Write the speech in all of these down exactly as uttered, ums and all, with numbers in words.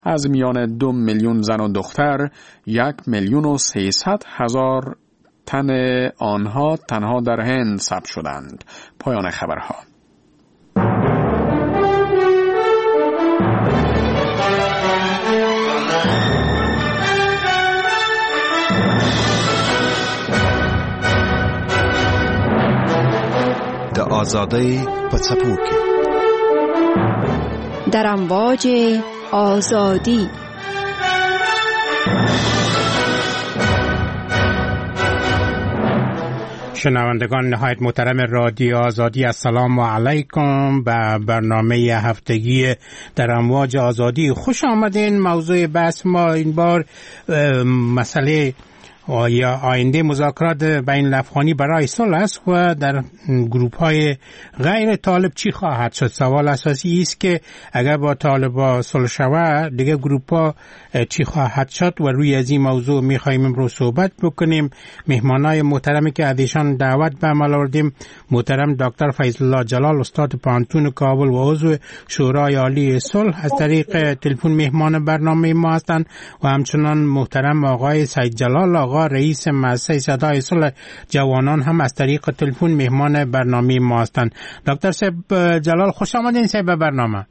از میان دو میلیون زن و دختر یک میلیون و سیصد هزار تن آنها تنها در هند ثبت شدند. پایان خبرها. د آزادی په څپو کې در امواج آزادی. شنوندگان نهایت محترم رادیو آزادی، السلام علیکم. به برنامه هفتگی در امواج آزادی خوش آمدین. موضوع بحث ما این بار مسئله یا آینده مذاکرات بین الافغانی برای صلح است و در گروپ های غیر طالب چی خواهد شد. سوال اساسی است که اگر با طالبا صلح شود دیگه گروپ ها چی خواهد شد و روی از این موضوع میخوایم امروز صحبت بکنیم. مهمانای محترمی که ازشان دعوت به عمل آوردیم، محترم دکتر فیض الله جلال، استاد پانتون کابل و عضو شورای عالی صلح، از طریق تلفن مهمان برنامه ما هستند، و همچنان محترم آقای سید جلال آقا، رئیس مؤسسه صدای صلح جوانان، هم از طریق تلفن مهمان برنامه ما هستند. دکتر سید جلال خوش آمدین سید به برنامه.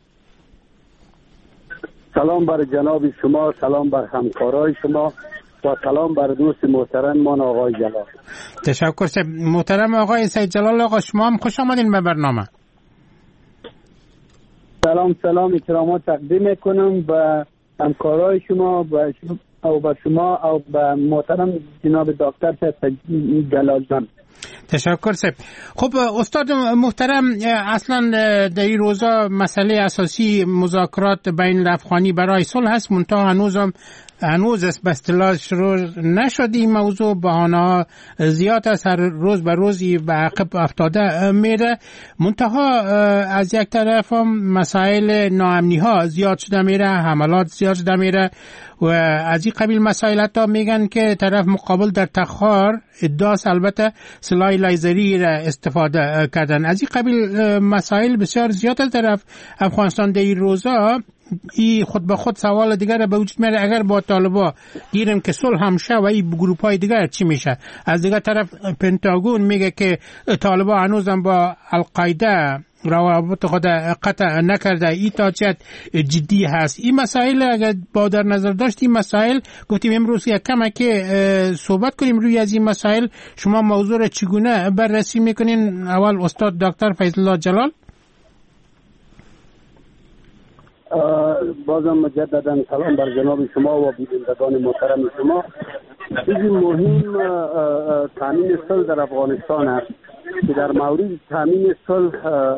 سلام بر جناب شما، سلام بر همکارای شما و سلام بر دوست محترم من آقای جلال. تشکر سید. محترم آقای سید جلال آقا، شما هم خوش آمدین به برنامه. سلام سلام احترامات تقدیم میکنم به همکارای شما و او به شما او به محترم جناب دکتر جلال جان. تشکر سید. خب استاد محترم، اصلا در این روزا مسئله اساسی مذاکرات بین الافغانی برای صلح هست، منتها هنوزم هنوز است به اصطلاح شروع نشد. این موضوع بهانه‌ها زیاد است، هر روز به روزی به عقب افتاده میره. منتها از یک طرف هم مسائل ناامنی ها زیاد شده میره، حملات زیاد شده میره و از این قبیل مسائل حتی میگن که طرف مقابل در تخار ادعاست البته سلاح لیزری را استفاده کردن. از این قبیل مسائل بسیار زیاد از طرف افغانستان در این روزا. ای خود به خود سوال دیگر به وجود میاره، اگر با طالبا گیریم که صلح هم شه و این گروپ های دیگر چی میشه؟ از دیگر طرف پنتاگون میگه که طالبا هنوزم با القاعده روابط خود قطع نکرده. این تاچت جدی هست. این مسائل اگر با در نظر داشت، این مسائل گفتیم امروز یک کمه که صحبت کنیم روی از این مسائل. شما موضوع را چگونه بررسی میکنین؟ اول استاد دکتر فیض الله جلال. بازم مجددا سلام بر جناب شما و بینندگان محترم شما. چیزی مهم تامین صلح در افغانستان است که در مورد تامین صلح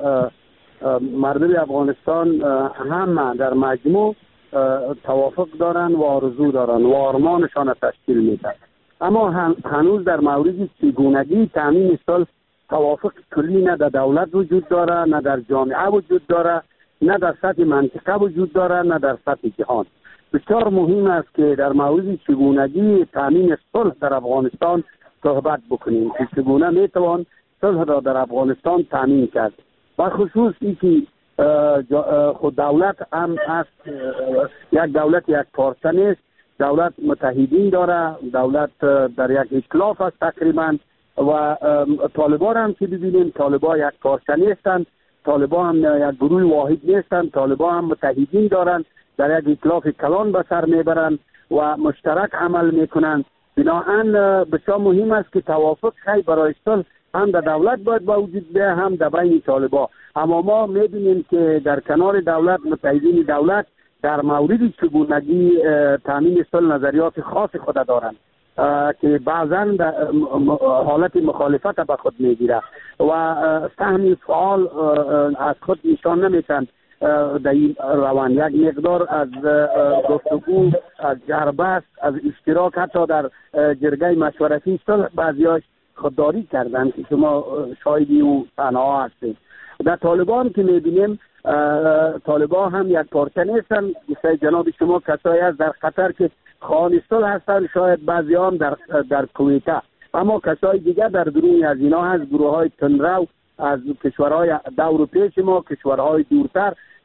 مردم افغانستان هم در مجموع توافق دارند و آرزو دارند و آرمانشان تشکیل میدن، اما هنوز در مورد چگونگی تامین صلح توافق کلی نه در دولت وجود داره، نه در جامعه وجود داره، نه در سطح منطقه وجود داره، نه در سطح جهان. بسیار مهم است که در مورد چگونگی تامین صلح در افغانستان صحبت بکنیم که چگونه میتوان صلح را در افغانستان تامین کرد. و خصوص این که خود دولت هم است، یک دولت یک پارچه نیست، دولت متحدین داره، دولت در یک ائتلاف است تقریبا. و طالبان هم که ببینیم طالبان یک پارچه نیستند، طالبان هم یک گروه واحد نیستند، طالبان هم متحدین دارند، در یک ائتلاف کلان به سر میبرند و مشترک عمل میکنند. بنابراین بسیار مهم است که توافق خی برای صلح هم در دولت باید با وجود بیاید، هم در بین طالبان. اما ما میبینیم که در کنار دولت متحدین دولت در مورد چگونگی تامین صلح نظریات خاص خود دارند که بعضا حالت مخالفت به خود میگیره و سهم فعال از خود نشان نمیتن در این روان. یک مقدار از گفتگو، از جربست، از اشتراک حتی در جرگه مشورتی صلح بعضیاش خودداری کردن که شما شاهدی او تنها هستید. در طالبان که میبینیم طالبان هم یک پارچه نیستن، مثل جناب شما کسایی هست در قطر که خواهان صلح هستن، شاید بعضی هم در در کویته، اما کسای دیگر در درون از اینا هست، گروه های تندرو از کشورهای دور پیش ما، کشورهای دورتر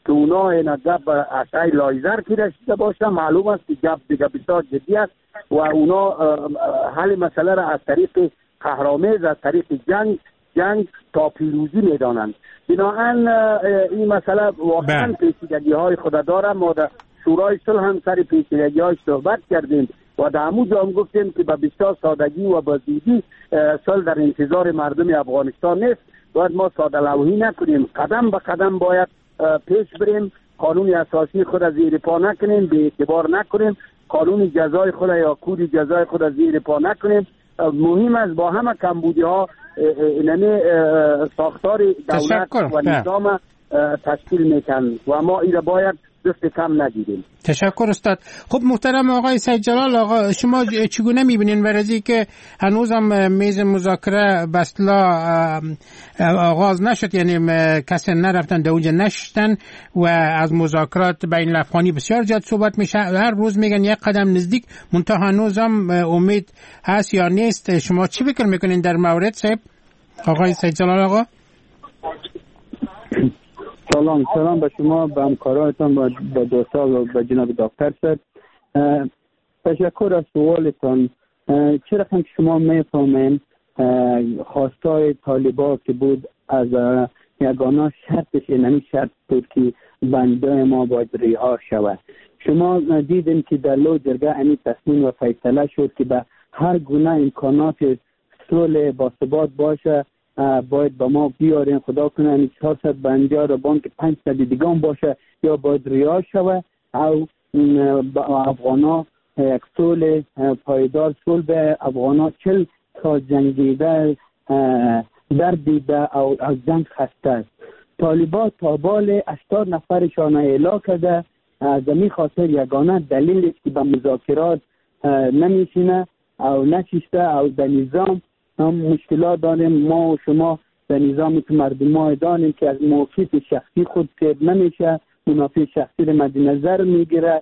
که اونا این گپ اشعه لایزر که رسیده باشه، معلوم است که گپ دیگه بسیار جدی است و اونا حل مسئله را از طریق قهرآمیز، از طریق جنگ جنگ تا پیروزی میدانند. بنابراین این مسئله واقعا پیچیدگی های خود داره. ما در شورای صلح هم سر پیچیدگی های صحبت کردیم و در همون جا هم گفتیم که به بسیار سادگی و به زودی صلح در انتظار مردم افغانستان نیست. باید ما ساده لوحی نکنیم، قدم به قدم باید پیش بریم، قانون اساسی خود از زیر پا نکنیم، به اعتبار نکنیم، قانون جزای خود یا کود جزای خود از زیر پا نکنیم. مهم است با همه کمبودی ها اینمی ساختار دولت و نظام تشکیل میکن و ما این باید دست کم نگیریم. تشکر استاد. خب محترم آقای سید جلال، آقا شما چگونه میبینین ورزی که هنوز هم میز مذاکره بسلا آغاز نشد، یعنی کسی نرفتن در اونجا نشستن و از مذاکرات بین الافغانی بسیار زیاد صحبت میشه، هر روز میگن یک قدم نزدیک، منتها هنوز هم امید هست یا نیست؟ شما چی فکر میکنین در مورد صاحب آقای سید جلال آقا؟ سلام سلام به شما، به همکارانتان، به دوستا و به جناب دکتر صاحب. تشکر از سوالتان. چرا که شما میفهمین خواستای طالبا که بود از یگانه شرطش اینمی شرط بود که بنده ما باید رها شود. شما دیدین که در لو جرگه امی تصمیم و فیصله شد که به هر گونه امکانات صلح با ثبات باشه باید با ما بیارین، خدا کنه این چهارصد بنده رو بانک پانصد دیگه هم باشه یا باید رها شود او افغانا یک صلح پایدار صلح به افغانا چل تا جنگیده در دیده او از جنگ خسته است. طالبان تا بال هشتاد نفرشان اعلام کرده، از این خاطر یگانه دلیل است که به مذاکرات نمیشینه او نشسته او در نظام هم مشکلات داریم. ما و شما در نظامی که مردم ما داریم که از موقعیت شخصی خود سید نمیشه، منافع شخصی رو مد نظر میگیره،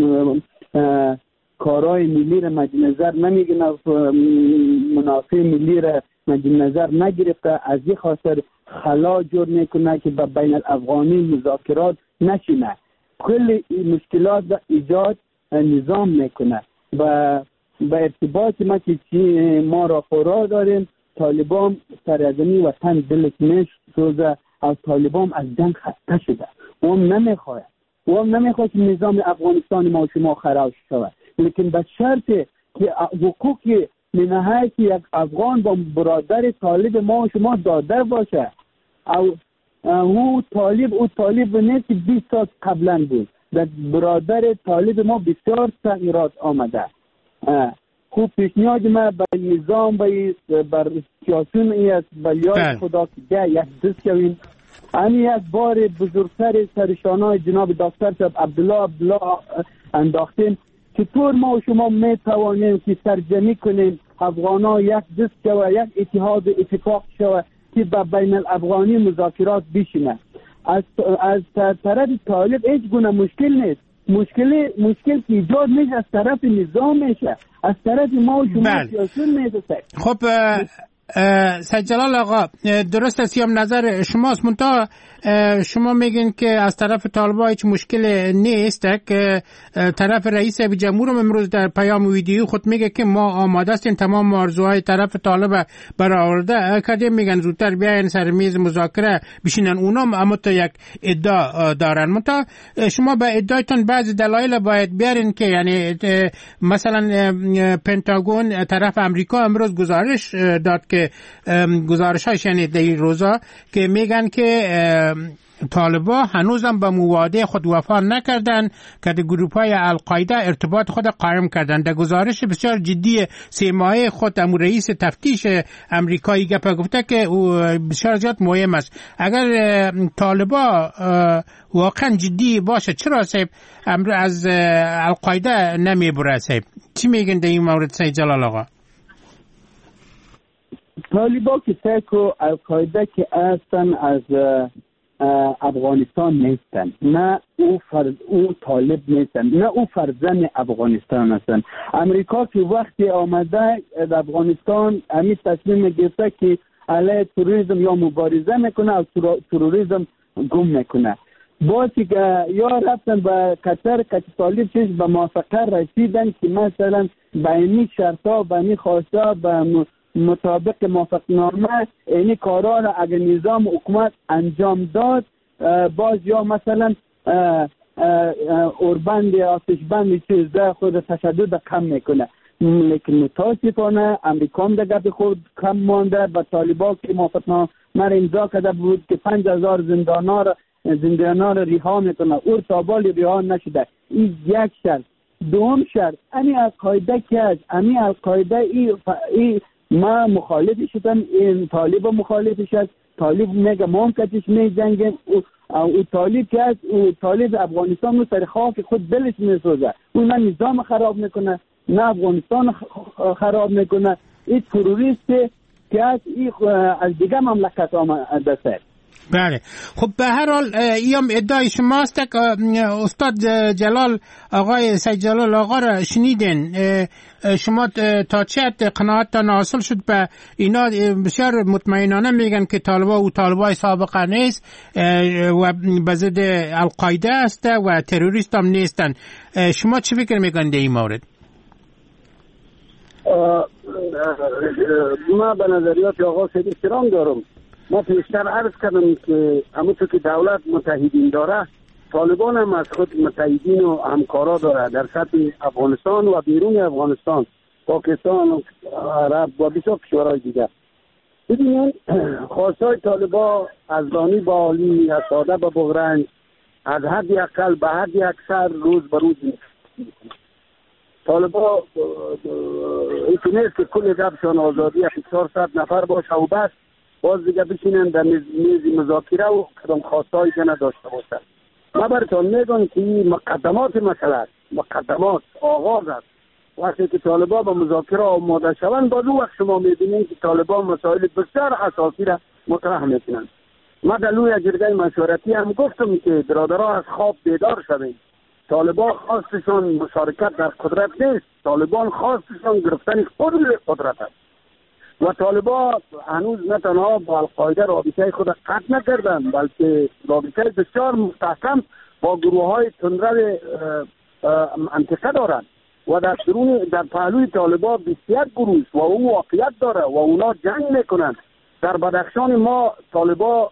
کارهای ملی رو مد نظر نمیگیره، منافع ملی رو مد نظر نگرفته، از این خاطر خلا جور میکنه که به بین الافغانی مذاکرات نشینه. کل مشکلات ایجاد نظام میکنه و به ارتباط ما که ما را خورا داریم، طالبان سرزمین وطن دلش میسوزه او طالبان از جنگ خسته شده و هم نمیخواه و هم نمیخواه که نظام افغانستان ما و شما خراب شود، لیکن به شرط که حقوقی منحه که یک افغان با برادر طالب ما و شما داده باشه. او او طالب او طالب نیست که بیست سال قبلا بود، در برادر طالب ما بسیار تغییرات آمده. خوب پیشنهاد ما به نظام به بر سیاسون ایست به یاد خدا که یک دست شویم. همین یک بار بزرگتر سرشانای جناب دکتر صاحب عبدالله عبدالله انداختیم. چطور ما و شما می توانیم که سرجمی کنیم افغانا یک دست شوه، یک اتحاد اتفاق شوه که به بین الافغانی مذاکرات بشینه. از از طرف طالب هیچ گونه مشکل نیست، مشکل مشکل که ایجاد میشه از طرف نظام میشه، از طرف ما و شما سیاسون میشه. خب سید جلال آقا درست است هم نظر شماست، منتها شما میگین که از طرف طالبان هیچ مشکل نیست که طرف رئیس جمهور امروز در پیام ویدیو خود میگه که ما آماده هستیم تمام آرزوهای طرف طالب برآورده کردیم، میگن زودتر بیاین سر میز مذاکره بشینن. اونا اما تو یک ادعا دارن، منتها شما به ادعایتون بعضی دلایل باید بیارین که یعنی مثلا پنتاگون طرف امریکا امروز گزارش داد که گزارش‌هاش یعنی در این روزا که میگن که طالبا هنوزم به مواعده خود وفا نکردن که در گروه‌های القاعده ارتباط خود قائم کردن. در گزارش بسیار جدی سه ماهه خود امو رئیس تفتیش امریکایی گپ گفته که او بسیار زیاد مهم است. اگر طالبا واقعا جدی باشه چرا صاحب امر از القاعده نمیبره؟ صاحب چی میگن در این مورد سید جلال آقا؟ طالبا که تکو القاعده که اصلا از افغانستان نیستن، نه او فرز او طالب نیستن، نه او فرزند افغانستان هستن. امریکا که وقتی آمده در افغانستان همین تصمیم گرفته که علیه تروریسم یا مبارزه میکنه و تروریسم گم میکنه. باسی که یا رفتن به قطر که طالب چیز به موافقه رسیدن که مثلا به اینی شرطا به اینی خواستا به مطابق موافقتنامه اینی کارا را اگر نظام حکومت انجام داد باز یا مثلا اوربند آتشبند چیز ده خود تشدد کم میکنه. لیکن متاسفانه امریکا هم در گپ خود کم مانده. به طالبا که موافقتنامه را امضا کرده بود که پنج هزار زندانا را زندانا را رها میکنه، او تابال رها نشده. این یک شرط. دوم شرط امی القاعده که از امی القاعده ای, ف... ای ما مخالف شدن، این طالب مخالفش است. طالب میگه ما هم کتش میجنگیم. او, او طالب که از او طالب افغانستان رو سر خاک خود دلش میسوزه. او نه نظام خراب میکنه نه افغانستان خراب میکنه. این تروریست که از ای از دیگه مملکت آمده سر. بله خب به هر حال ایام ادعای شماست که استاد جلال آقای سید جلال آقا را شنیدین. شما تا چه قناعتتان حاصل شد به اینا؟ بسیار مطمئنانه میگن که طالبا و طالبای سابقه نیست و به ضد القاعده است و تروریست هم نیستن. شما چی فکر میکنید در این مورد؟ ما به نظریات آقا سید احترام دارم. ما پیشتر عرض کردم که همونطور که دولت متحدین داره، طالبان هم از خود متحدین و همکارا داره در سطح افغانستان و بیرون افغانستان، پاکستان و عرب و بسیار کشورهای دیگر. ببینید خواستای طالبا از دانی با عالی، از ساده به بغرنج، از حدی اقل به حدی اکثر روز به روز طالبا این نیست که کل گپشان آزادی چهارصد نفر باشه و بس باز دیگه بشینن در میز مذاکره و کدام خواستایی که نداشته باشن. ما براتون میگم که مقدمات مسئله است، مقدمات آغاز است. وقتی که طالبان با مذاکره آماده شوند باز اون وقت شما میبینید که طالبان مسائل بسیار اساسی را مطرح میکنند. ما در لوی جرگه مشورتی هم گفتم که برادرها از خواب بیدار شوید. طالبان خواستشون مشارکت در قدرت نیست، طالبان خواستشون گرفتن خود قدرت است. و طالبان هنوز نه تنها با القاعده رابطه خود قطع نکردند، بلکه رابطه بسیار مستحکم با گروه های تندرو منطقه دارند و در درون در پهلوی طالبان بسیار گروه و او واقعیت داره و اونا جنگ میکنند. در بدخشان ما طالبان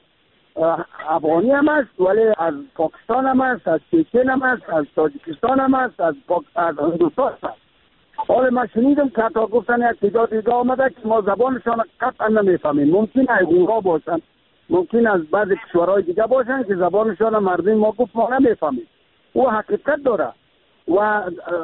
افغانی هم است ولی از پاکستان هم است، از چچن هم است، از تاجیکستان هم است، از پاک... از هندوستان است. حالا ما شنیدم که تا گفتن یک تعداد دیگه آمده که ما زبانشان قطعا نمیفهمیم. ممکن ایغورها باشن، ممکن از بعضی کشورهای دیگه باشن که زبانشان مردم ما گفت ما نمیفهمیم. او حقیقت داره و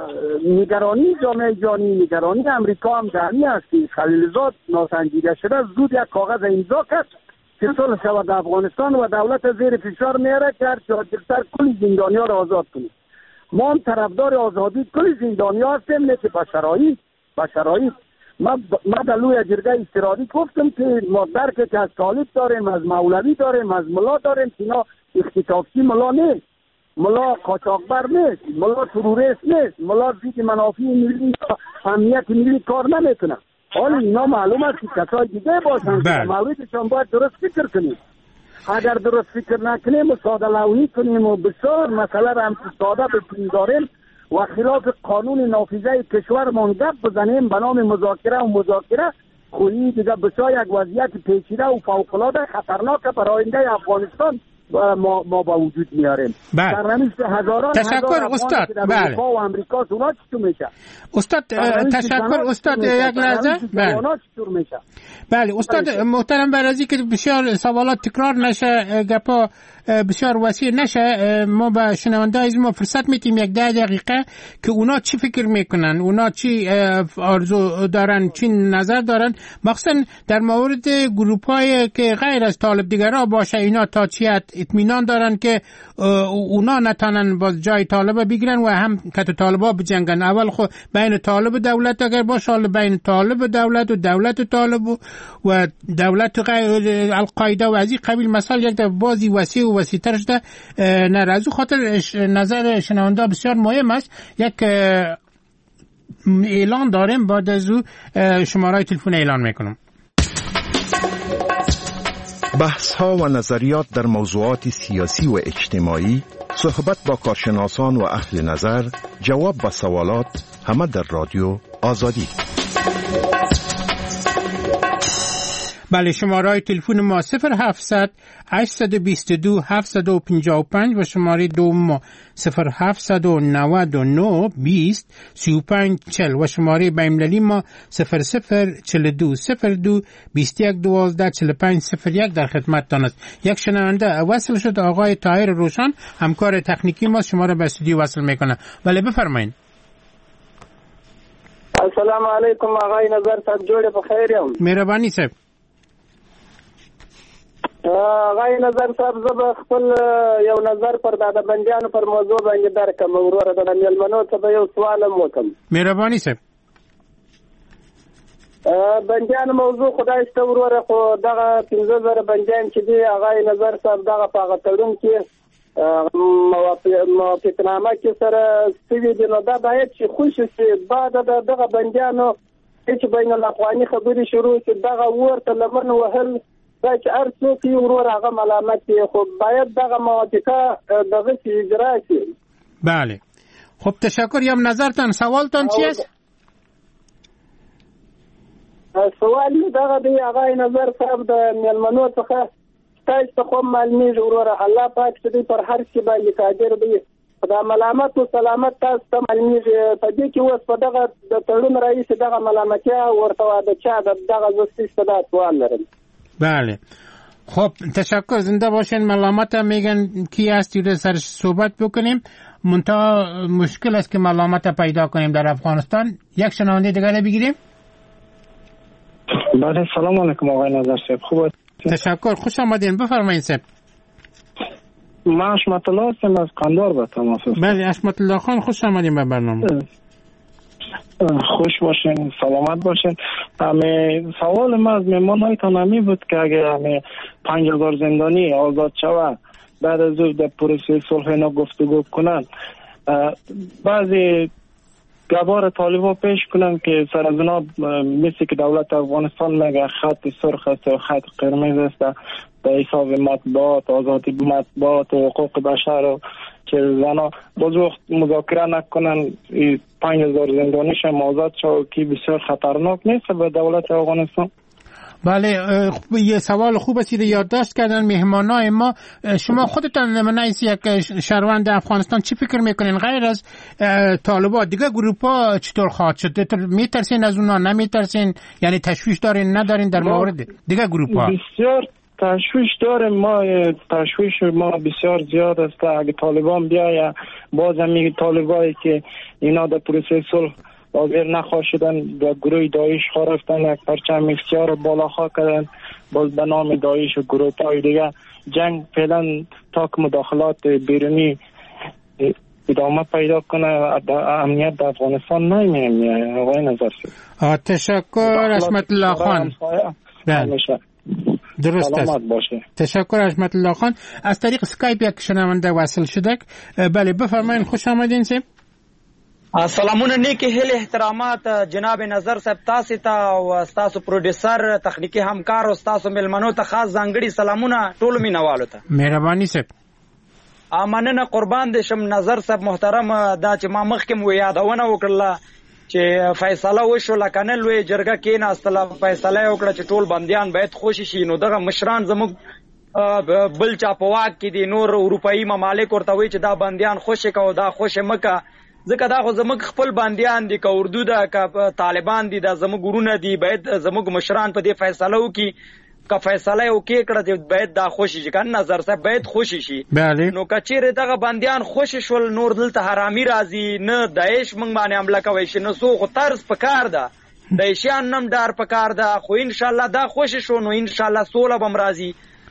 نگرانی جامعه جهانی، نگرانی امریکا هم دهمی است که خلیلزاد ناسنجیده شده زود یک کاغذ امضا کرد که صلح شود در افغانستان و دولت زیر فشار میاره که هر چهارجلتر کل زندانی‌ها را آزاد کنید. ما هم طرفدار آزادی کل زندانی‌ها هستیم، لیکن با شرایط با شرایط ما ما در لوی جرگه استرادی گفتم که ما درک که از طالب داریم، از مولوی داریم، از ملا داریم که اینا اختطافچی ملا نیست، ملا قاچاقبر نیست، ملا تروریست نیست، ملا ضد منافع ملی امنیت ملی کار نمیکنه. حالا اینا معلوم است که کسای دیگه باشن که موردشان باید درست فکر کنیم. اگر درست فکر نکنیم و ساده لوحی کنیم و بسیار مسئله را هم ساده بکنیم داریم و خلاف قانون نافذه کشورمان گپ بزنیم به نام مذاکره و مذاکره خویی دیگه بسیار یک وضعیت پیچیده و فوق‌العاده خطرناک برای آینده افغانستان ما ما با وجود میاریم. سرنوشت هزاران تشکر استاد. بله. و امریکا اونا چطور میشه؟ استاد تشکر استاد یک لحظه. بله. بله استاد محترم، برای اینکه بسیار سوالات تکرار نشه، گپا بسیار وسیع نشه، ما به شنونده‌های ما فرصت میدیم یک ده دقیقه که اونا چی فکر میکنن، اونا چی آرزو دارن، چی نظر دارن، مخصوصا در مورد گروپ‌های که غیر از طالب دیگرها باشه. اینا تا چی اطمینان دارن که اونا نتونن باز جای طالب بگیرن و هم که طالبا بجنگن. اول خود بین طالب دولت اگر باشه، حالا بین طالب دولت و دولت طالب و دولت غیر القاعده و از این قبیل مسائل یک بازی وسیع و وسیع‌تر شده. نه از خاطر نظر شنونده بسیار مهم است. یک اعلان داریم، بعد از او شماره تلفن اعلان میکنم. بحث ها و نظریات در موضوعات سیاسی و اجتماعی، صحبت با کارشناسان و اهل نظر، جواب به سوالات، همه در رادیو آزادی. بله، شماره تلفن ما صفر هفتصد هشتصد و بیست و دو هفتصد و پنجاه و پنج و شماره دوم ما صفر هفتصد و نود و نه بیست سی و پنج چهل و شماره بین‌المللی ما صفر صفر چهل و دو صفر دو بیست و یک دوازده چهل و پنج صفر یک در خدمتتان است. یک شنونده وصل شد، آقای طاهر روشن، همکار تکنیکی ما شما را به استودیو وصل میکنه. بله بفرمایید. السلام علیکم آقای نظر صاحب، جوړ په خیر یم. مهرباني صاحب. آقای نظر صاحب زه به خپل یو نظر پر د بندیانو پر موضوع باندې درکم. وروره د میلمنو ته به یو سوال هم وکم. مهرباني صاحب. بندیانو موضوع خدای شته وروره، خو دغه پنځه زره بندیان چې دي آقای نظر صاحب دغه په هغه تړون کې موافقتنامه کې سره سوي دي، نو دا باید چې خوشي شي بعد د دغه بندیانو چې بین الافغاني خبرې شروع شي دغه ورته لمن وهل دا چې هر څوک یې ورور هغه ملامت دی، خو باید دغه موافقه دغه اجرا شي. بله خب تشکر. یم نظرتان سوالتان چی است؟ سوال دغه دی آقای نظر صاحب د میلمنو څخه تاسو ته کوم معلومیږي وروره الله پاک دې پر هر څه باندې قادر دی، دا ملامت او سلامت تاسو ته معلومیږي په دې کې اوس په دغه د تړون رئیس دغه ملامتیا ورته د چا دغه زستی صدا سوال لرم. بله خب تشکر، زنده باشین. ملامت هم میگن کی هست دیگه سرش صحبت بکنیم، منتها مشکل است که ملامت پیدا کنیم در افغانستان. یک شنونده دیگر بگیریم. بله سلام علیکم آقای نظر صاحب، خوب تشکر، خوش آمدین. بفرمایید صاحب. ما حشمت الله هستم از قندار به تماس هستم. بله حشمت الله خان، خوش آمدین به برنامه. خوش باشین، سلامت باشین. همه سوال ما از مهمانایتان همی بود که اگه همه پنج هزار زندانی آزاد شود بعد از او در پروسه صلح اینا گفتگو کنند، بعضی گبار طالبا پیش کنن که سر از اونا مثل که دولت افغانستان میگه خط سرخ است و خط قرمز است به حساب مطبوعات، آزادی مطبوعات و حقوق بشر و که زنا باز وقت مذاکره نکنن پنج هزار زندانیش هم آزاد شد که بسیار خطرناک نیست به دولت افغانستان. بله یه سوال خوب است که یادداشت کردن مهمانای ما. شما خودتان نمونه یک شهروند افغانستان چی فکر میکنین غیر از طالبان دیگه گروپا چطور خواهد شد؟ میترسین از اونا نمیترسین؟ یعنی تشویش دارین ندارین در مورد دیگه گروپا؟ بسیار تشویش داریم ما، تشویش ما بسیار زیاد است. اگه طالبان بیاید باز هم طالبایی که اینا در پروسه صلح حاضر نخواهشدن در گروه داعش خواستن یک پرچم اختیار بالا خواه کردن، باز به نام داعش و گروه های دیگه جنگ فعلا تا که مداخلات بیرونی ادامه پیدا کنه امنیت در افغانستان نمیه. آقای نظر صاحب تشکر. حشمت الله خان درست است. تشکر حشمت الله خان. از طریق اسکایپ یک شنونده وصل شده. بله بفرمایید، خوش آمدین صاحب. سلامونه نیکی هیل احترامات جناب نظر صاحب تاسو ته او تاسو پروډوسر تخنیکی همکار او تاسو ملمنو ته خاص ځانګړي سلامونه ټول مینوالو ته. مهرباني صاحب. امنه قربان دې شم نظر صاحب محترم، دا چې ما مخکې و یادونه وکړه چې فیصله وشو لکه نه لوی جرګه کې نه استله فیصله وکړه چې ټول بنديان باید خوشی شي، نو دغه مشران زموږ بل چا په واک کې دي نور اروپאי ممالک ورته وی چې دا بنديان خوشی کو دا خوشی مکه، ځکه دا خو زموږ خپل بنديان دي که اردو ده که طالبان دي دا زموږ ورونه دي، باید زموږ مشران په دې فیصله وکړي که فیصله وکړي کړه چې باید دا خوشی شي. کنه نظر صاحب باید خوشی شي. نو کچېره دغه بنديان خوشی شول نور دلته حرامي راځي نه داعش موږ باندې حمله کوي شي نه سو خو طرز پکار ده داعشیان نم دار پکار ده، خو ان شاء الله دا خوشی شو نو ان شاء الله سوله بم راځي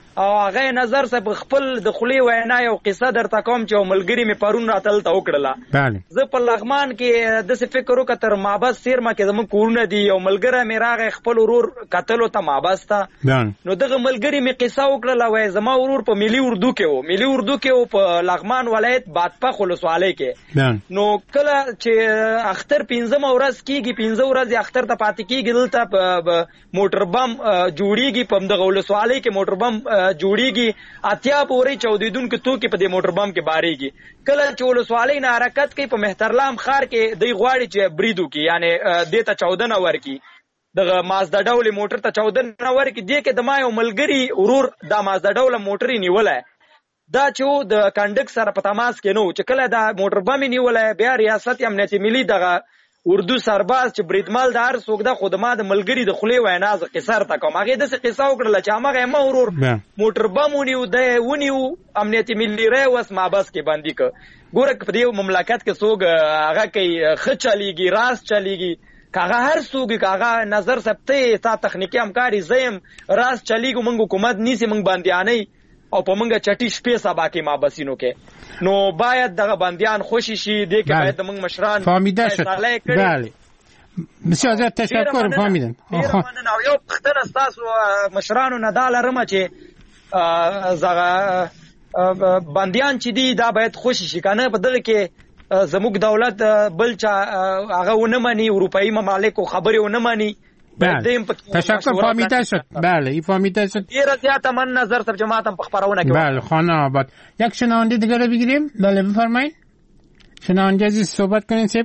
او هغه نظر صاحب خپل د خلی وینا یو قصه درته کوم چې ملګری می پرون راتل ته وکړه. بله زه په لغمان کې د څه فکر وکړ تر مابس سیرما کې زمون کورونه دي یو ملګری می راغی خپل ورور قتل ته مابس ته. نو دغه ملګری می قصه وکړه وای زما ورور په ملي اردو کې وو ملي اردو کې وو په لغمان ولایت بادپخ ولسوالۍ کې. نو کله چې اختر پنځم ورځ کیږي پنځه ورځې اختر ته پاتې کیږي دلته موټر بم جوړیږي په دغه ولسوالۍ کې موټر بم جوړیږي اتیا پورې چودیدونکو توکي په دې موټر بم کې باریږي. کله چې ولسوالۍ نه حرکت کوي په مهترلام ښار کې دی غواړي چې بریدو کې یعنی دې ته چودنه ورکي دغه مازدا ډول موټر ته چودنه ورکي دې کې د ما یو ملګری ورور دا مازدا ډول موټر نیولای دا چې د کنډک سره په تماس کې نو چې کله دا موټر بم نیولای بیا ریاست امنیت ملي دغه اردو سرباز چې بریدمل د هر څوک د خدمات د ملګری د خلی وینا ز قصر تا کوم هغه د څه قصه وکړه چې هغه ما ورور موټر بم ونیو د ونیو امنیت ملي ری وس مابس کې باندې ک ګوره په دې مملکت کې څوک هغه کوي خ چلیږي راس چلیږي کاغه هر څوک کاغه نظر ثبته تا تخنیکی همکاري زم راس چلیږي موږ حکومت نیسی موږ باندې او په منګه چټي شپې سبا کې ما بسینو کې نو باید دغه بندیان خوشی شي دې کې باید موږ مشران فهمیده شد. بله بسیار زیاد تشکر فهمیدم. یو پختنه تاسو مشرانو نه دالرم چې زغه بندیان چې دی دا باید خوشی شي کنه په دغه کې زموږ دولت بل چا هغه ونه مانی اروپאי ممالک خبري ونه مانی. بله تشکر فهمیده شد. بله این فهمیده شد. یه رضایت من نظر سب جماعتم پخبرونه که بله خانه آباد. یک شنونده دیگه رو بگیریم. بله بفرمایید شنونده عزیز صحبت کنین سب.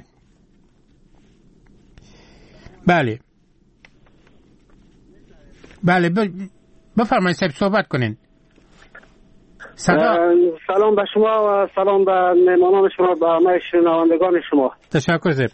بله بله بفرمایید سب صحبت کنین. سلام به شما و سلام به مهمانان شما به همه شنوندگان شما. تشکر سب.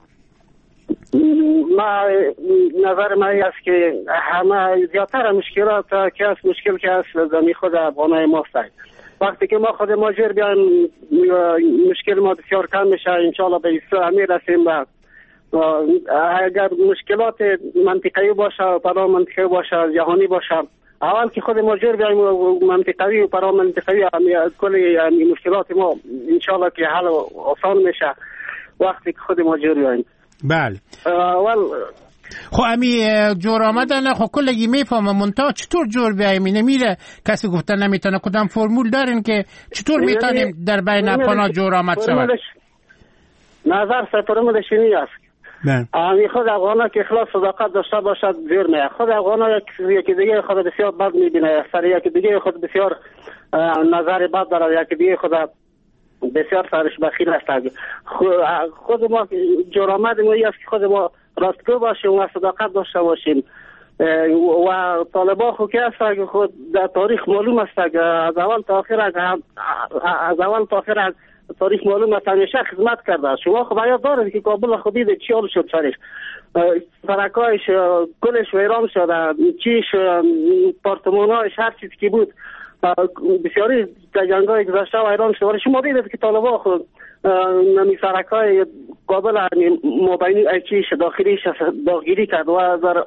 ما نظر من است که همه زیادتر مشکلات که است مشکل که است زمین خود افغانای ماست. وقتی که ما خود ماجر بیایم مشکل ما بسیار کم میشه انشالله به ایسا همه رسیم و اگر مشکلات منطقه‌ای باشه پرا منطقه‌ای باشه جهانی باشه اول که خود ماجر بیایم منطقه‌ای و پرا منطقه‌ای کل مشکلات ما انشالله که حل آسان میشه وقتی که خود ماجر بیایم. بله اول خب امی جور آمدن خب کلگی میفهمم منتها چطور جور بیاییم نمیره کسی گفتن نمیتونه کدام فرمول دارین که چطور میتونیم در بین افغانا جور آمد شود نظر سفرمولش اینی است امی خود افغانا که اخلاص صداقت داشته باشد زیر میه خود افغانا یکی دیگه خود بسیار بد میبینه سر یکی دیگه خود بسیار نظر بد داره یکی دیگه خود بسیار سرش بخیل است خود ما جرامت ما است که خود ما راستگو باشیم و صداقت داشته باشیم و طالبان خود که است که خود در تاریخ معلوم است که از اول تا آخر از اول تا آخر تاریخ معلوم است همیشه خدمت کرده شما خب یاد دارید که کابل خودی چی حال شد سرش سرکایش کلش ویران شده چیش پارتمانایش هر چیزی که بود بسیاری در جنگای گذشته و ایران شده شما دیدید که طالبان خود نمی سرکای قابل مبینی ایچیش داخلیش داخلی کرد و در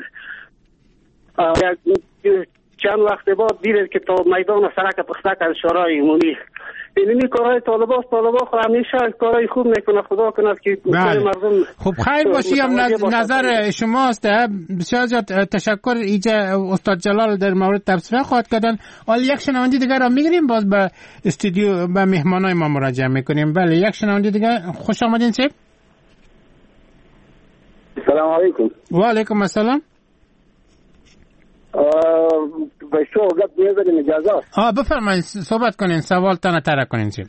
چند وقت بعد دیدید که تا میدان سرک پخته کرد شورای عمومی اینی کارهای طالبان طالبان خود همیشه کارهای خوب میکنه خدا کند که مردم خب خیر باشی هم نظر شماست بسیار زیاد تشکر ایجا استاد جلال در مورد تبصره خواهد کردن حالا یک شنونده دیگر را میگیریم باز به استودیو به مهمانای ما مراجعه میکنیم بله یک شنونده دیگر خوش آمدین سیب سلام علیکم و علیکم السلام به شو گپ میذاریم اجازه آه بفرمایید صحبت کنین سوال تنه تره کنین سیب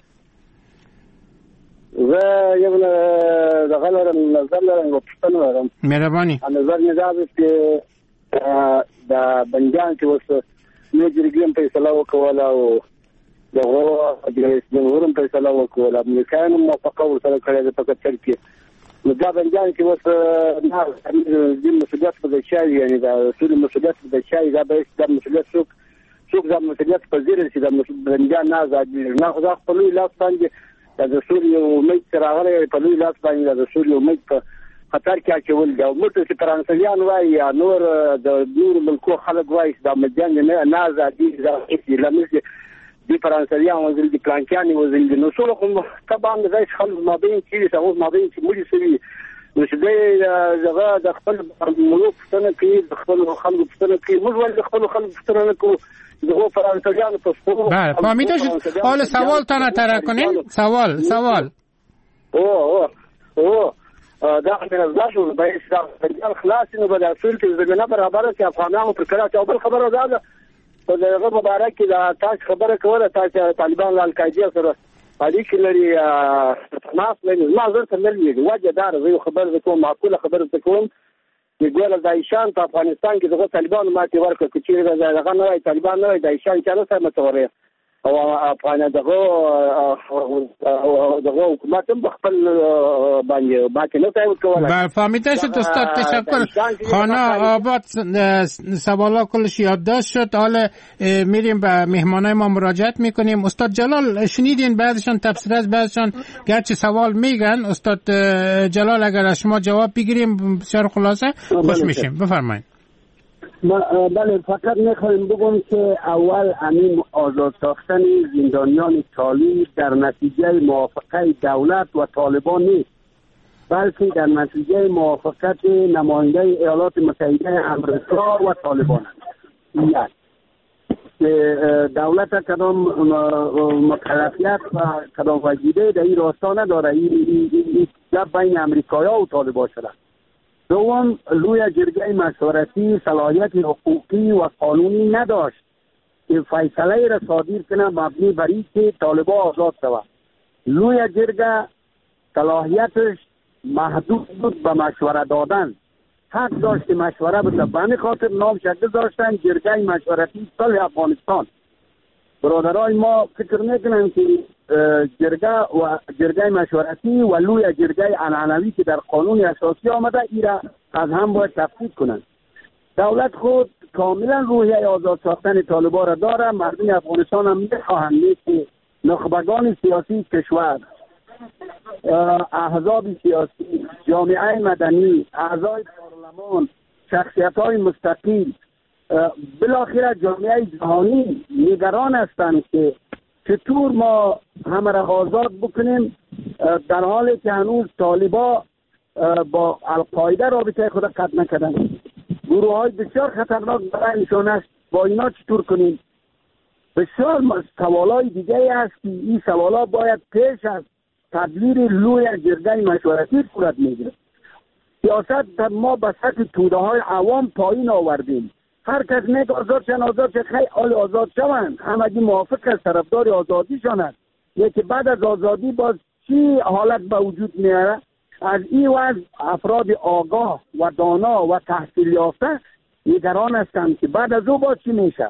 و یه دغه لرم نظر لرم و پښتنه لرم مهرباني نظر نه دا چې د بندیان چې وس نو جرګیم فیصله وکوله او دغه د جمهور فیصله وکوله امریکایانو موافقه ورسره کړې ده په کتر کې نو دا بندیان چې وس نه د مسؤلیت په ځای یعنی دا ټول مسؤلیت په ځای دا به د مسؤلیت څوک څوک د مسؤلیت په ځای چې د بندیان نه آزاد نه خدا خپل لاس باندې د سوري امید راغلی په لوی لاس باندې د سوري امید په خطر کې اچول دی او موږ چې فرانسویان وایي یا نور د نور ملکو خلک وایي دا مجان نه نه ازادي ځکه لمس دي فرانسویان وزل دي پلانکیان وزل دي نو څو کوم طبعا زي خلک مابین چې څو مابین چې موږ سوي نو چې دغه د خپل ملوک څنګه کې د خپل خلکو څنګه کې موږ ول د خپل خلکو څنګه کو دغه فرانسویان په څو بله فهمیده شد. حالا سوال تا نتره کنین سوال سوال او او او دا من الزاشو باید دا خلاصی نو باید اصول که زمینه برابره که افغانانو پر کرا چاو بل خبره داده و دغه مبارک که دا تاک خبره کوله تاک طالبان القاعده سره اړیکې لري تماس لري ما زه ته ملي وجه دار زه خبر کوم معقوله خبره کوم چې ګوره د ایشان په افغانستان کې دغه طالبان ماته ورکړ چې دغه نه طالبان نه د ایشان چانه سره متوري او افغان دغه دغه حکومت هم خپل باندې باندې نه تایید کوله. بله فهمیده شد استاد تشکر. خانه آباد سوالا کلش یادداشت شد. حالا میریم به مهمانای ما مراجعت میکنیم. استاد جلال شنیدین بعضشان تفسیر از بعضشان گرچه سوال میگن استاد جلال اگر از شما جواب بگیریم بسیار خلاصه خوش میشیم. بفرمایید. بله فقط میخوایم بگم که اول امین آزاد ساختن زندانیان طالب در نتیجه موافقه دولت و طالبان نیست بلکه در نتیجه موافقت نماینده ایالات متحده آمریکا و طالبان است. دولت کدام مکلفیت و کدام وظیفه در این راستا نداره. این بین امریکایا و طالبان شده. دوم لوی جرگه مشورتی صلاحیت حقوقی و قانونی نداشت که فیصله را صادر کنه مبنی بر اینکه طالبان آزاد شود. لوی جرگه صلاحیتش محدود بود به مشوره دادن. حق داشت مشوره بده. به همین خاطر نام شکل داشتن جرگه مشورتی صلح افغانستان. برادرای ما فکر میکنن که جرگه و جرگه مشورتی و لوی جرگه عنعنوی که در قانون اساسی آمده ایرا از هم باید تفکیک کنند. دولت خود کاملا روحیه آزاد ساختن طالبان را داره. مردم افغانستان هم میخواهند که نخبگان سیاسی کشور، احزاب سیاسی، جامعه مدنی، اعضای پارلمان، شخصیت های مستقل، بالاخره جامعه جهانی نگران هستند که چطور ما همه را آزاد بکنیم در حالی که هنوز طالبا با القاعده رابطه خود قطع نکردن. گروه های بسیار خطرناک برایشان است. با اینا چطور کنیم؟ بسیار سوالای دیگه است که این سوالا باید پیش از تدبیر لوی جرگه مشورتی صورت میگیره. سیاست ما به سطح توده های عوام پایین آوردیم. هر کس میگه آزاد شن آزاد شن خیلی آل آزاد شوند. همگی موافق است طرفدار آزادی شوند. یکی بعد از آزادی باز چی حالت به وجود میاره؟ از این وضع افراد آگاه و دانا و تحصیل یافته نگران هستند که بعد از او باز چی میشه؟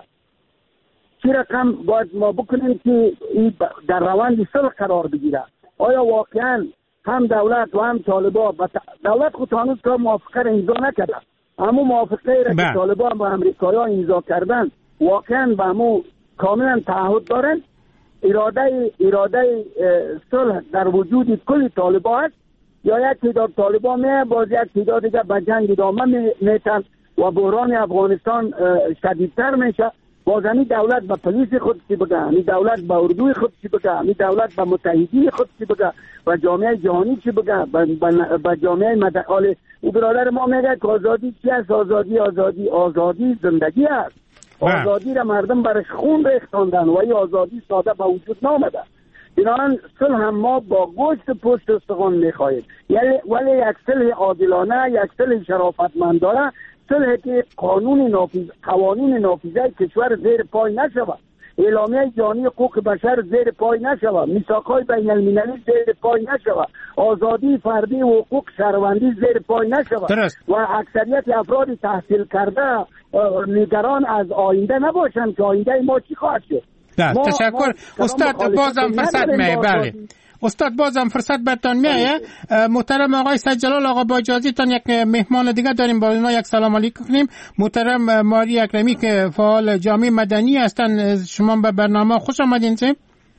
چی رقم باید ما بکنیم که این در روند صلح قرار بگیره؟ آیا واقعا هم دولت و هم طالبان دولت خود هنوز که موافقه را امضا نکرده، اما موافقه را که طالبان با امریکایی‌ها امضا کردن واقعا به همو کاملا تعهد دارن. اراده اراده صلح در وجود کل طالبان است یا یک تعداد طالبان می باز یک تعداد دیگه به جنگ ادامه میتن و بحران افغانستان شدیدتر میشه. باز همی دولت به پلیس خود چی بگه، همی دولت به اردوی خود چی بگه، همی دولت به متحدین خود چی بگه، و جامعه جهانی چی بگه، به جامعه مدعال. او برادر ما میگه که آزادی چی است؟ آزادی آزادی آزادی زندگی است. آزادی را مردم برش خون ریختاندن و این آزادی ساده به وجود نامده. بنابراین صلح هم ما با گوشت پشت استخوان میخواهیم، ولی یک صلح عادلانه، یک صلح شرافتمندانه، صلح که قانون نافذ قوانین نافذه کشور زیر پای نشود، اعلامیه جهانی حقوق بشر زیر پای نشود، میثاقهای بین المللی زیر پای نشود، آزادی فردی و حقوق شهروندی زیر پای نشود و اکثریت افراد تحصیل کرده نگران از آینده نباشند که آینده ما چی خواهد شد. تشکر استاد. بازم فرصت میه. بله استاد بازم فرصت برتان میایه. محترم آقای سید جلال آقا با اجازهتان یک مهمان دیگه داریم، با اینا یک سلام علیکم کنیم. محترم ماری اکرمی که فعال جامعه مدنی هستن، شما به برنامه خوش آمدین.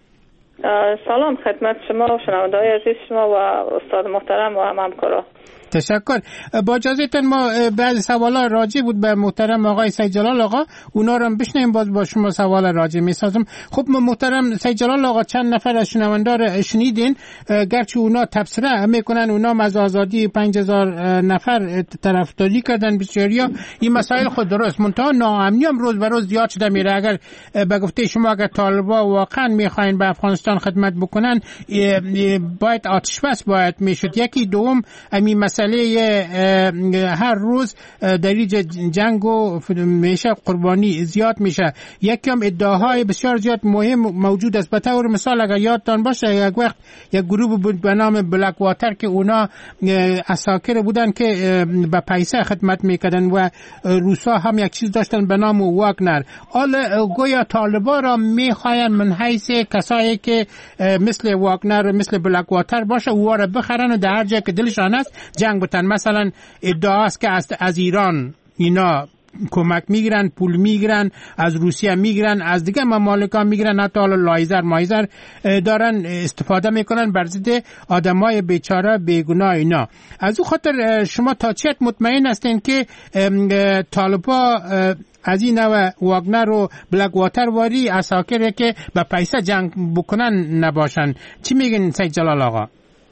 سلام خدمت شما و شنونده‌های عزیز شما و استاد محترم و هم همکارا. تشکر. با اجازهتون ما بعضی سوالا راجع بود به محترم آقای سید جلال آقا، اونا رو هم بشنیم باز با شما سوال راجع میسازم. خب محترم سید جلال آقا، چند نفر از شنوندار شنیدین، گرچه اونا تبصره میکنن، اونا از آزادی پنج هزار نفر طرفداری کردن بسیاریا، این مسائل خود درست، منتها ناامنی هم روز به روز زیاد شده میره. اگر به گفته شما اگر طالبا واقعا میخواین به افغانستان خدمت بکنن باید آتش بس باید میشد. یکی دوم همین مسئله هر روز در جنگ و میشه قربانی زیاد میشه. یکی هم ادعاهای بسیار زیاد مهم موجود است. به طور مثال اگر یادتان باشه یک وقت یک گروه بود به نام بلک واتر که اونا عساکر بودن که به پیسه خدمت میکردن و روسا هم یک چیز داشتن به نام واگنر. حالا گویا طالبا را میخواین من حیث کسایی که مثل واگنر مثل بلک واتر باشه او را بخرن و در هر جای که دلشان است جنگ بتن. مثلا ادعا است که از ایران اینا کمک میگیرن، پول میگیرن، از روسیه میگیرن، از دیگه ممالکان میگیرن، حتی حالا لایزر مایزر دارن استفاده میکنن بر ضد آدمای بیچاره بیگناه اینا. از او خاطر شما تا چه مطمئن هستین که طالبا از این نوع واگنر و بلک واتر واری عساکر که به پیسه جنگ بکنن نباشن؟ چی میگین سید جلال آقا؟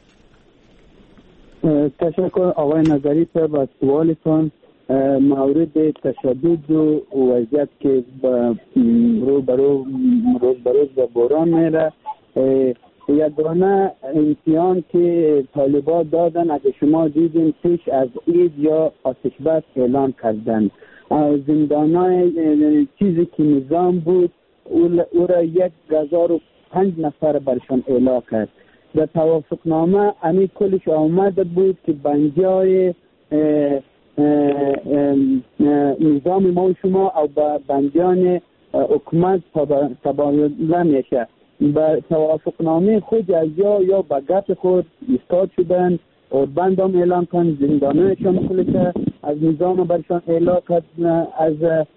تشکر آقای نظری با سوالتون. مورد تشدد و وضعیت که رو برو روز بروز به بحران میره، یگانه امتحان که طالبان دادن اگه شما دیدین پیش از عید یا آتش بس اعلان کردن. زندانای چیزی که نظام بود او را یک هزار و پنج نفر برشان اعلان کرد. در توافقنامه امی کلش آمده بود که بنجای نظام ما و شما او با بندیان حکومت تبادله میشه. به توافقنامه خود از یا یا به گپ خود ایستاد شدن اور بندام اعلان کن، زندانایشان خلصه از نظام برشان اعلان کرد از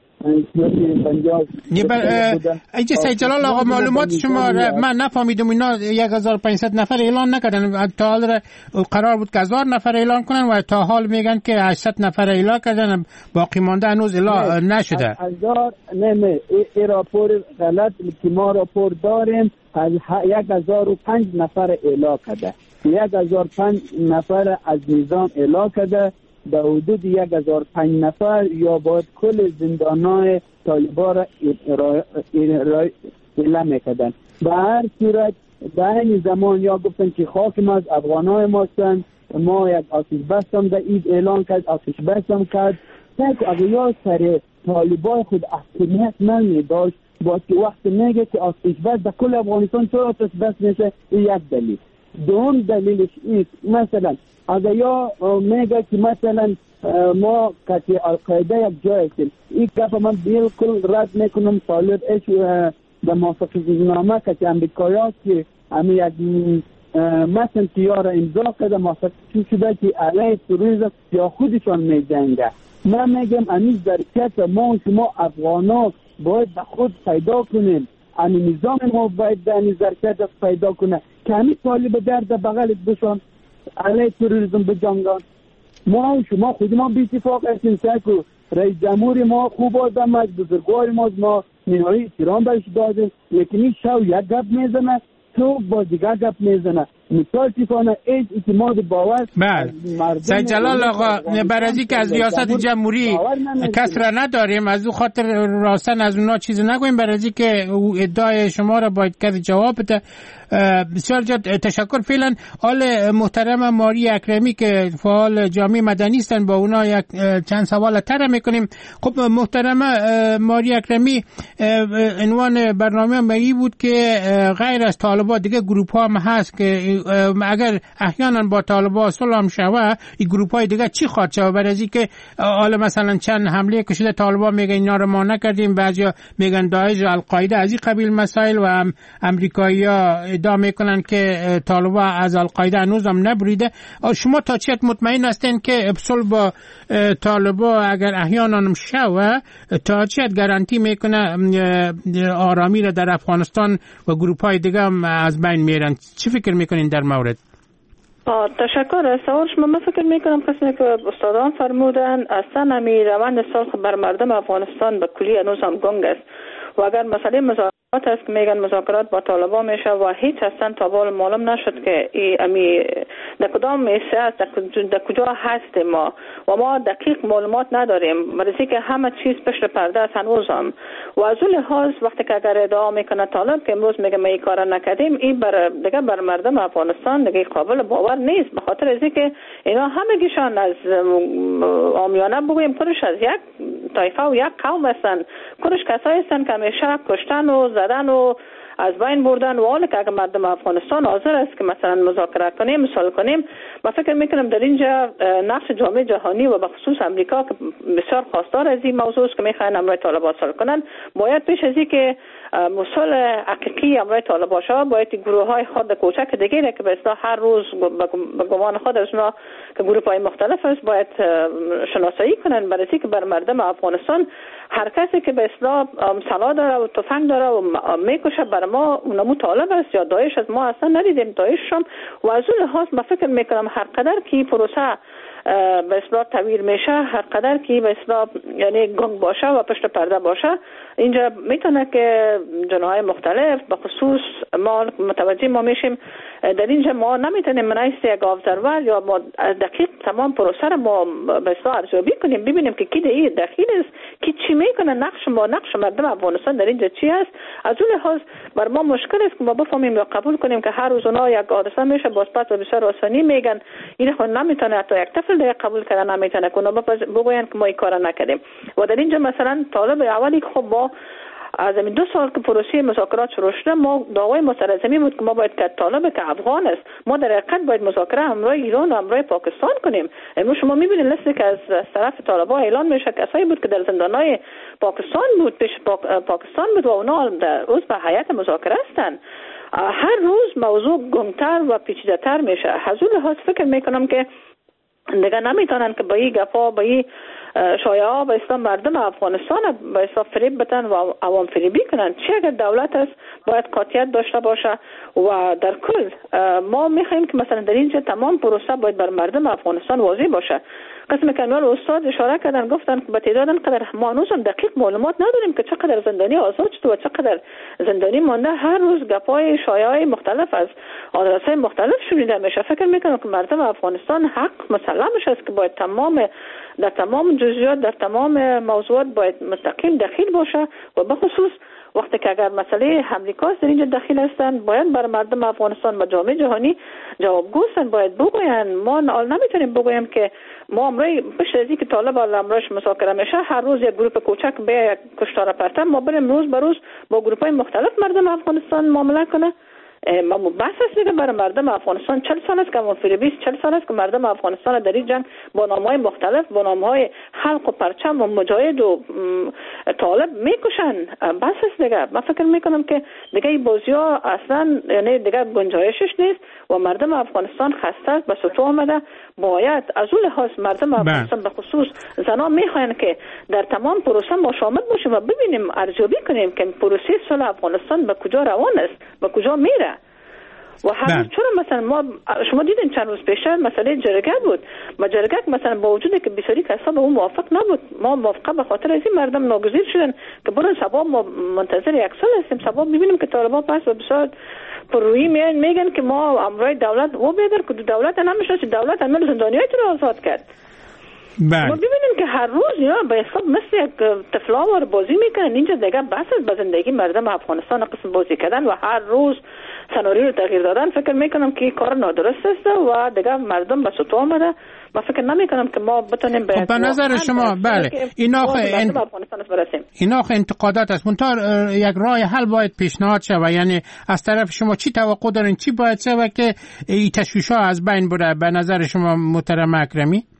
اینجا سید جلال آقا معلومات شما من نفهمیدم. اینا یک هزار و پانصد نفر اعلان نکردن، تا حال قرار بود که هزار نفر اعلان کنن و تا حال میگن که هشتصد نفر اعلان کردن، باقی مانده هنوز اعلان نشده. هزار نه نه ای راپور غلط که ما راپور داریم از یک هزار و پنج نفر اعلان کرده، یک هزار و پنج نفر از نظام اعلان کرده، در حدود یک هزار و پنج نفر یا باید کل زندانای طالبان را اعلام میکردن. به هر صورت در این زمان یا گفتن که خاک ما از افغانای ما هستند، ما یک آتش بس هم در اید اعلان کرد، آتش بس هم کرد. تاکو اگر یا سر طالبان خود احکمیت نمی داشت باید که وقت میگه که آتش بس در کل افغانستان چرا آتش بس میشه، این یک دلیل. دوم دلیلش این مثلا اگر یا میگه که مثلا ما که القاعده یک جای هستیم، این گفت من بالکل رد میکنم. طالب ایش به موافقتنامه که امریکایی ها که همه یک متن تیار امضا کرده موافقت شده که علیه تروریسم یا خودشان میجنگه. من میگم امیز درکت ما و شما افغانا باید به خود پیدا کنیم، امی نظام ما باید در درکت پیدا کنه که همین طالب درد بغلت بشان علیه تروریسم بجنگان. ما و شما خود ما بی‌اتفاق هستیم. سکو رئیس جمهور ما خوب آدم است، بزرگوار ما ما نهایی احترام برش دادیم، لیکن این شو یک گپ میزنه تو با دیگر گپ میزنه. مثال تیفانه ایج اعتماد باور. بله سید جلال آقا، برای از که از ریاست جمهوری کس را نداریم از او خاطر راستن از اونا چیز نگویم، برای از که ادعای شما را باید کسی جواب بده. بسیار جد تشکر. فعلا حال محترم ماری اکرمی که فعال جامعه مدنی هستن با اونا یک چند سوال تر میکنیم. خب محترم ماری اکرمی، عنوان برنامه مری بود که غیر از طالبان دیگه گروپ ها هم هست که اگر احیانا با طالبان صلح هم شوه این گروپ های دیگه چی خواهد شوه؟ برای از اینکه حالا مثلا چند حمله که شده طالبان میگن اینا رو ما نکردیم، بعضیا میگن داعش و القاعده از این قبیل مسائل، و هم امریکایی‌ها ادعا میکنن که طالبان از القاعده هنوز هم نبریده. شما تا چه مطمئن هستین که صلح با طالبان اگر احیانا هم شوه تا چه گارانتی میکنه آرامی را در افغانستان و گروپ های دیگه هم از بین میرن؟ چی فکر میکنین در مورد؟ تشکر. سوال شما من فکر میکنم قسمی که استادان فرمودن اصلا همی روند صلح بر مردم افغانستان به کلی هنوز هم گنگ است و اگر مسئله مذاکرات است که میگن مذاکرات با طالبان میشه و هیچ اصلا تا بال معلوم نشد که ای امی در کدام میسه است، در کجا هست ما و ما دقیق معلومات نداریم، برای که همه چیز پشت پرده است هنوز هم. و از اون لحاظ وقتی که اگر ادعا میکنه طالب که امروز میگه ما این کار نکردیم، این بر دیگه بر مردم افغانستان دیگه قابل باور نیست، به خاطر از اینکه اینا همگیشان از عامیانه بگویم کلش از یک طایفه و یک قوم هستند، کلش کسایی هستند که همیشه کشتن و زدن و از بین بردن و حالا که اگر مردم افغانستان حاضر است که مثلا مذاکره کنیم مثال کنیم، من فکر میکنم در اینجا نقش جامعه جهانی و به خصوص امریکا که بسیار خواستار از این موضوع است که میخواین امروی طالبان صلح کنن، باید پیش از این که مسئول حقیقی امروی طالبان شود باید گروه های خود کوچک دیگه که به اصطلاح هر روز به گمان خود از اونا که گروه های مختلف است باید شناسایی کنن، برای که بر مردم افغانستان هر کسی که به اصطلاح سلاح داره و تفنگ داره و میکشه بر ما اونمو طالب است یا داعش است، ما اصلا ندیدیم داعش هم. و از اون لحاظ من فکر میکنم هر قدر که پروسه به اصطلاح تغییر میشه، هر قدر که به اصطلاح یعنی گنگ باشه و پشت پرده باشه، اینجا میتونه که جناهای مختلف به خصوص ما متوجه ما میشیم در اینجا ما نمیتونیم منایست یک ابزرور یا ما دقیق تمام پروسه رو ما به اصطلاح ارزیابی کنیم ببینیم که کی در داخل است کی چی میکنه، نقش ما نقش مردم افغانستان در اینجا چی است. از اون لحاظ بر ما مشکل است که ما بفهمیم یا قبول کنیم که هر روز اونها یک حادثه میشه بازپس و بسیار آسانی میگن این خود نمیتونه حتی یک طفل دیگه قبول کردن نمیتونه که اونا بگوین که ما این کار نکردیم. و در اینجا مثلا طالب اولی خب با از این دو سال که پروسه مذاکرات شروع شده ما دعوای مستلزمی بود که ما باید که طالب که افغان است ما در حقیقت باید مذاکره همراه ایران و همراه پاکستان کنیم. امروز شما میبینید لیستی که از طرف طالبان اعلان میشه کسایی بود که در زندانهای پاکستان بود پیش پاکستان بود و اونا در عضو هیئت مذاکره هستند. هر روز موضوع گنگتر و پیچیده‌تر میشه. از اون لحاظ فکر میکنم که دیگه نمیتونن که با این گپا با این شایعه ها به اسلام مردم افغانستان به اسلام فریب بتن و عوام فریبی کنن. چی اگر دولت است باید قاطعیت داشته باشه و در کل ما میخوایم که مثلا در اینجا تمام پروسه باید بر مردم افغانستان واضح باشه. قسم کانال استاد اشاره کردن گفتن که به تعداد انقدر ما هنوز هم دقیق معلومات نداریم که چقدر زندانی آزاد شده و چقدر زندانی مانده. هر روز گپای شایعه مختلف از آدرس‌های مختلف شنیده میشه. فکر میکنم که مردم افغانستان حق مسلمش است که باید تمام در تمام جزئیات در تمام موضوعات باید مستقیم دخیل باشه و به خصوص وقتی که اگر مسئله امریکا در اینجا دخیل هستند باید بر مردم افغانستان و جامعه جهانی جوابگو هستند، باید بگوین. ما نمیتونیم بگویم که ما امروز پشت از اینکه طالب امروز مذاکره میشه هر روز یک گروه کوچک به یک کشتار پرتم ما بریم روز به روز با گروه‌های مختلف مردم افغانستان معامله کنه. ما بحث است دیگه برای مردم افغانستان چهل سال است که ما فریبیس چهل سال است که مردم افغانستان در این جنگ با نام‌های مختلف با نام‌های حلق و پرچم و مجاهد و طالب میکشن. بحث است دیگه. من فکر میکنم که دیگه این بازی‌ها اصلا یعنی دیگه گنجایشش نیست و مردم افغانستان خسته است به سطوح آمده. باید از اون لحاظ مردم افغانستان به خصوص زنان میخواین که در تمام پروسه ما شامل باشیم و ببینیم ارزیابی کنیم که پروسه صلح افغانستان به کجا روان است به کجا میره. و هر چرا مثلا ما شما دیدین چند روز پیش مسئله جرگه بود ما جرگه مثلا با وجودی که بسیاری کسا به اون موافق نبود ما موافقه به خاطر از این مردم ناگزیر شدن که برن سبا ما منتظر یک سال هستیم سبا ببینیم که طالبان پس و بسیار پرویی میان میگن که ما امرای دولت و بیدر که دولت نمیشه که دولت همه زندانیایتون رو آزاد کرد. بله. ما ببینیم که هر روز یا به حساب مثل یک طفل‌ها بازی میکنن. اینجا دیگه بحث است به زندگی مردم افغانستان قسم بازی کردن و هر روز سناریو رو تغییر دادن. فکر میکنم که کار نادرست است و دیگه مردم به سطوح آمده. من فکر نمیکنم که ما بتونیم به به نظر شما بله اینا خ ان... اینا خ انتقادات است. منتها یک راه حل باید پیشنهاد شود. یعنی از طرف شما چی توقع دارین چی باید شود که این تشویش‌ها از بین بره به نظر شما محترم اکرمی؟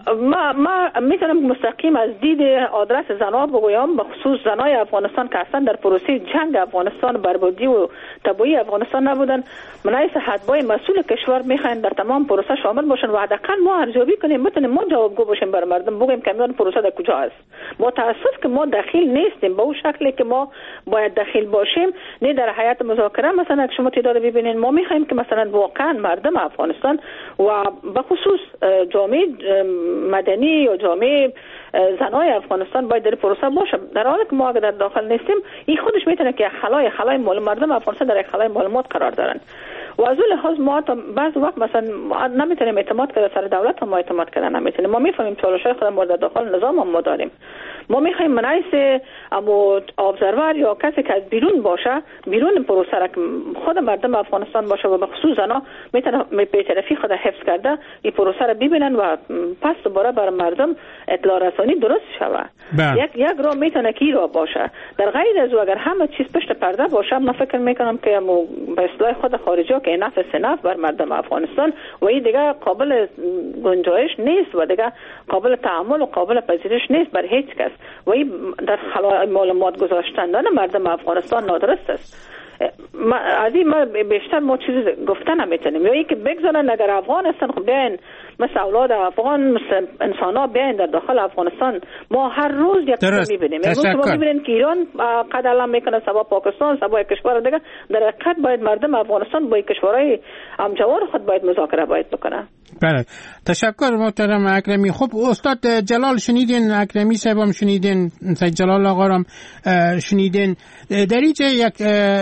ما ما میتونم مستقیم از دید آدرس زنها بگویم، به خصوص زنای افغانستان که اصلا در پروسه جنگ افغانستان بربادی و تباهی افغانستان نبودن. منای حدبای مسئول کشور میخواین در تمام پروسه شامل باشن و حداقل ما ارزیابی کنیم، بتونیم ما جوابگو باشیم بر مردم، بگیم که میان پروسه در کجا است. متاسف که ما دخیل نیستیم به اون شکلی که ما باید دخیل باشیم. نه در حیات مذاکره مثلا که شما تعداد ببینین، ما میخوایم که مثلا واقعا مردم افغانستان و به خصوص جامعه مدنی یا جامعه زنای افغانستان باید در پروسه باشه. در حالی که ما اگر در داخل نیستیم، این خودش میتونه که خلای خلای مردم افغانستان در خلای معلومات قرار دارن و از اون لحاظ ما بعض وقت مثلا نمیتونیم اعتماد کنیم سر دولت، ما اعتماد کردن نمیتونیم. ما میفهمیم چالش‌های خودمون ما در داخل نظام هم ما داریم. ما میخوایم منایس اما ابزرور یا کسی که از بیرون باشه، بیرون پروسه را خود مردم افغانستان باشه و به خصوص زنا میتونه به طرفی خود حفظ کرده این پروسه را ببینن و پس دوباره بر مردم اطلاع رسانی درست شود. یک یک راه میتونه کی را باشه. در غیر از اگر همه چیز پشت پرده باشه، من فکر میکنم که به اصطلاح خود خارجی که نفس نف بر مردم افغانستان و این دیگه قابل گنجایش نیست و دیگه قابل تعامل و قابل پذیرش نیست بر هیچ کس و این در خلای معلومات گذاشتن مردم افغانستان نادرست است. ما از این ما بیشتر ما چیزی گفتن نمیتونیم. یا اینکه بگذارن اگر افغان هستن خب بیاین مثل اولاد افغان مثل انسان ها بیاین در داخل افغانستان. ما هر روز یک چیز میبینیم. امروز شما میبینین که ایران قد علم میکنه سبا پاکستان سبا کشور دیگه. در حقیقت باید مردم افغانستان با کشورهای همجوار خود باید مذاکره باید بکنه. بله، تشکر محترم اکرمی. خب استاد جلال شنیدین، اکرمی صاحب هم شنیدین، سید جلال آقا هم شنیدین. در اینجا یک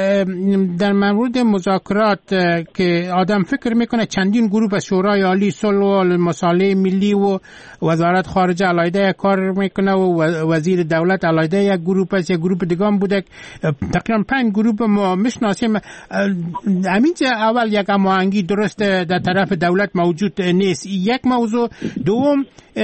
در مورد مذاکرات که آدم فکر میکنه چندین گروه از شورای عالی صلح و مصالح ملی و وزارت خارجه علیحده کار میکنه و وزیر دولت علیحده یک گروه است، یک گروه دیگه هم بوده، تقریبا پنج گروه ما میشناسیم. همینجا اول یک هماهنگی درست در طرف دولت موجود نیست. یک موضوع. دوم،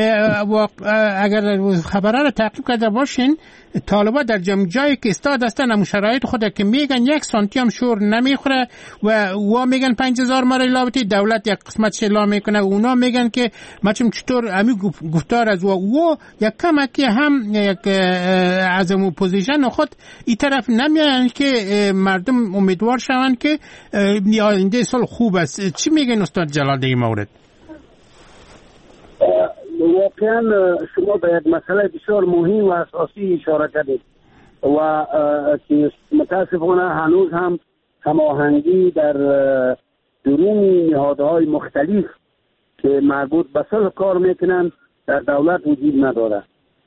اگر خبره را تعقیب کرده باشین، طالبا در جمع جایی که استاد هستن همون شرایط خود که میگن یک سانتی هم شور نمیخوره و و میگن پنج هزار مره لابطی دولت یک قسمت اعلام میکنه و اونا میگن که مچم چطور امی گفتار از و و یک کمکی هم یک از اپوزیشن خود این طرف نمیان که مردم امیدوار شون که آینده صلح خوب است. چی میگن استاد جلال در این مورد؟ واقعا شما به یک مسئله بسیار مهم و اساسی اشاره کردید و که متاسفانه هنوز هم هماهنگی در درون نهادهای مختلف که مربوط به صلح کار میکنن در دولت وجود نداره.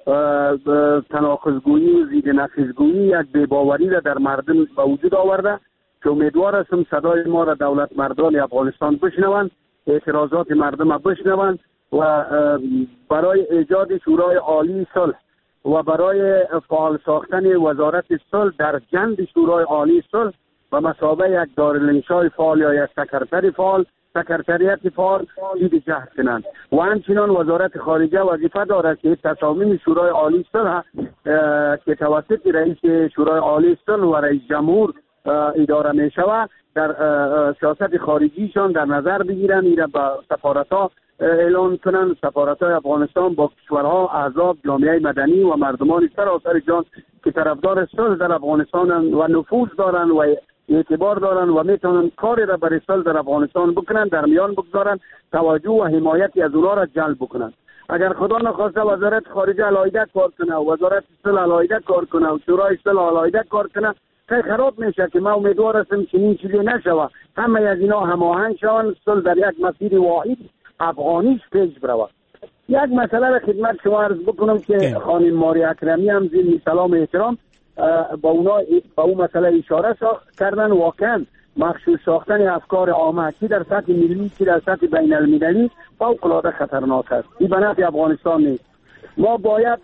تناقض‌گویی و ضد نقیض‌گویی یک بی‌باوری را در مردم به وجود آورده که امیدوار هستم صدای ما را دولت مردان افغانستان بشنوند، اعتراضات مردم بشنوند و برای ایجاد شورای عالی صلح و برای فعال ساختن وزارت صلح در جنب شورای عالی صلح و مثابه یک دارالانشای فعال یا یک سکرتری فعال سکرتریت فعال دید جهد کنند و همچنان وزارت خارجه وظیفه دارد که تصامیم شورای عالی صلح که توسط رئیس شورای عالی صلح و رئیس جمهور اداره می شود در سیاست خارجیشان در نظر بگیرن، ایره با سفارت‌ها اعلان کنند. سفارت‌های افغانستان با کشورها، احزاب، جامعه مدنی و مردمان سراسر جان که طرفدار صلح در افغانستان و نفوذ دارند و اعتبار دارند و میتونن کاری را برای صلح در افغانستان بکنن، در میان بگذارن، توجه و حمایتی از اونها را جلب بکنن. اگر خدا نخواسته وزارت خارجه علیحده کار کنه، وزارت صلح علیحده کار کنه و شورای صلح علیحده کار کنه، خیلی خراب میشه که ما امیدوار هستیم چنین چیزی نشود. همه از اینا هماهنگ شوند، صلح در یک مسیر واحد افغانیش پیش برود. یک مسئله را خدمت شما عرض بکنم که خانم ماری اکرمی هم زیر سلام احترام با اونا با اون مسئله اشاره کردن. واقعا مخصوص ساختن افکار عامه که در سطح ملی که در سطح بین المللی فوق العاده خطرناک است. این به نفع افغانستان نیست. ما باید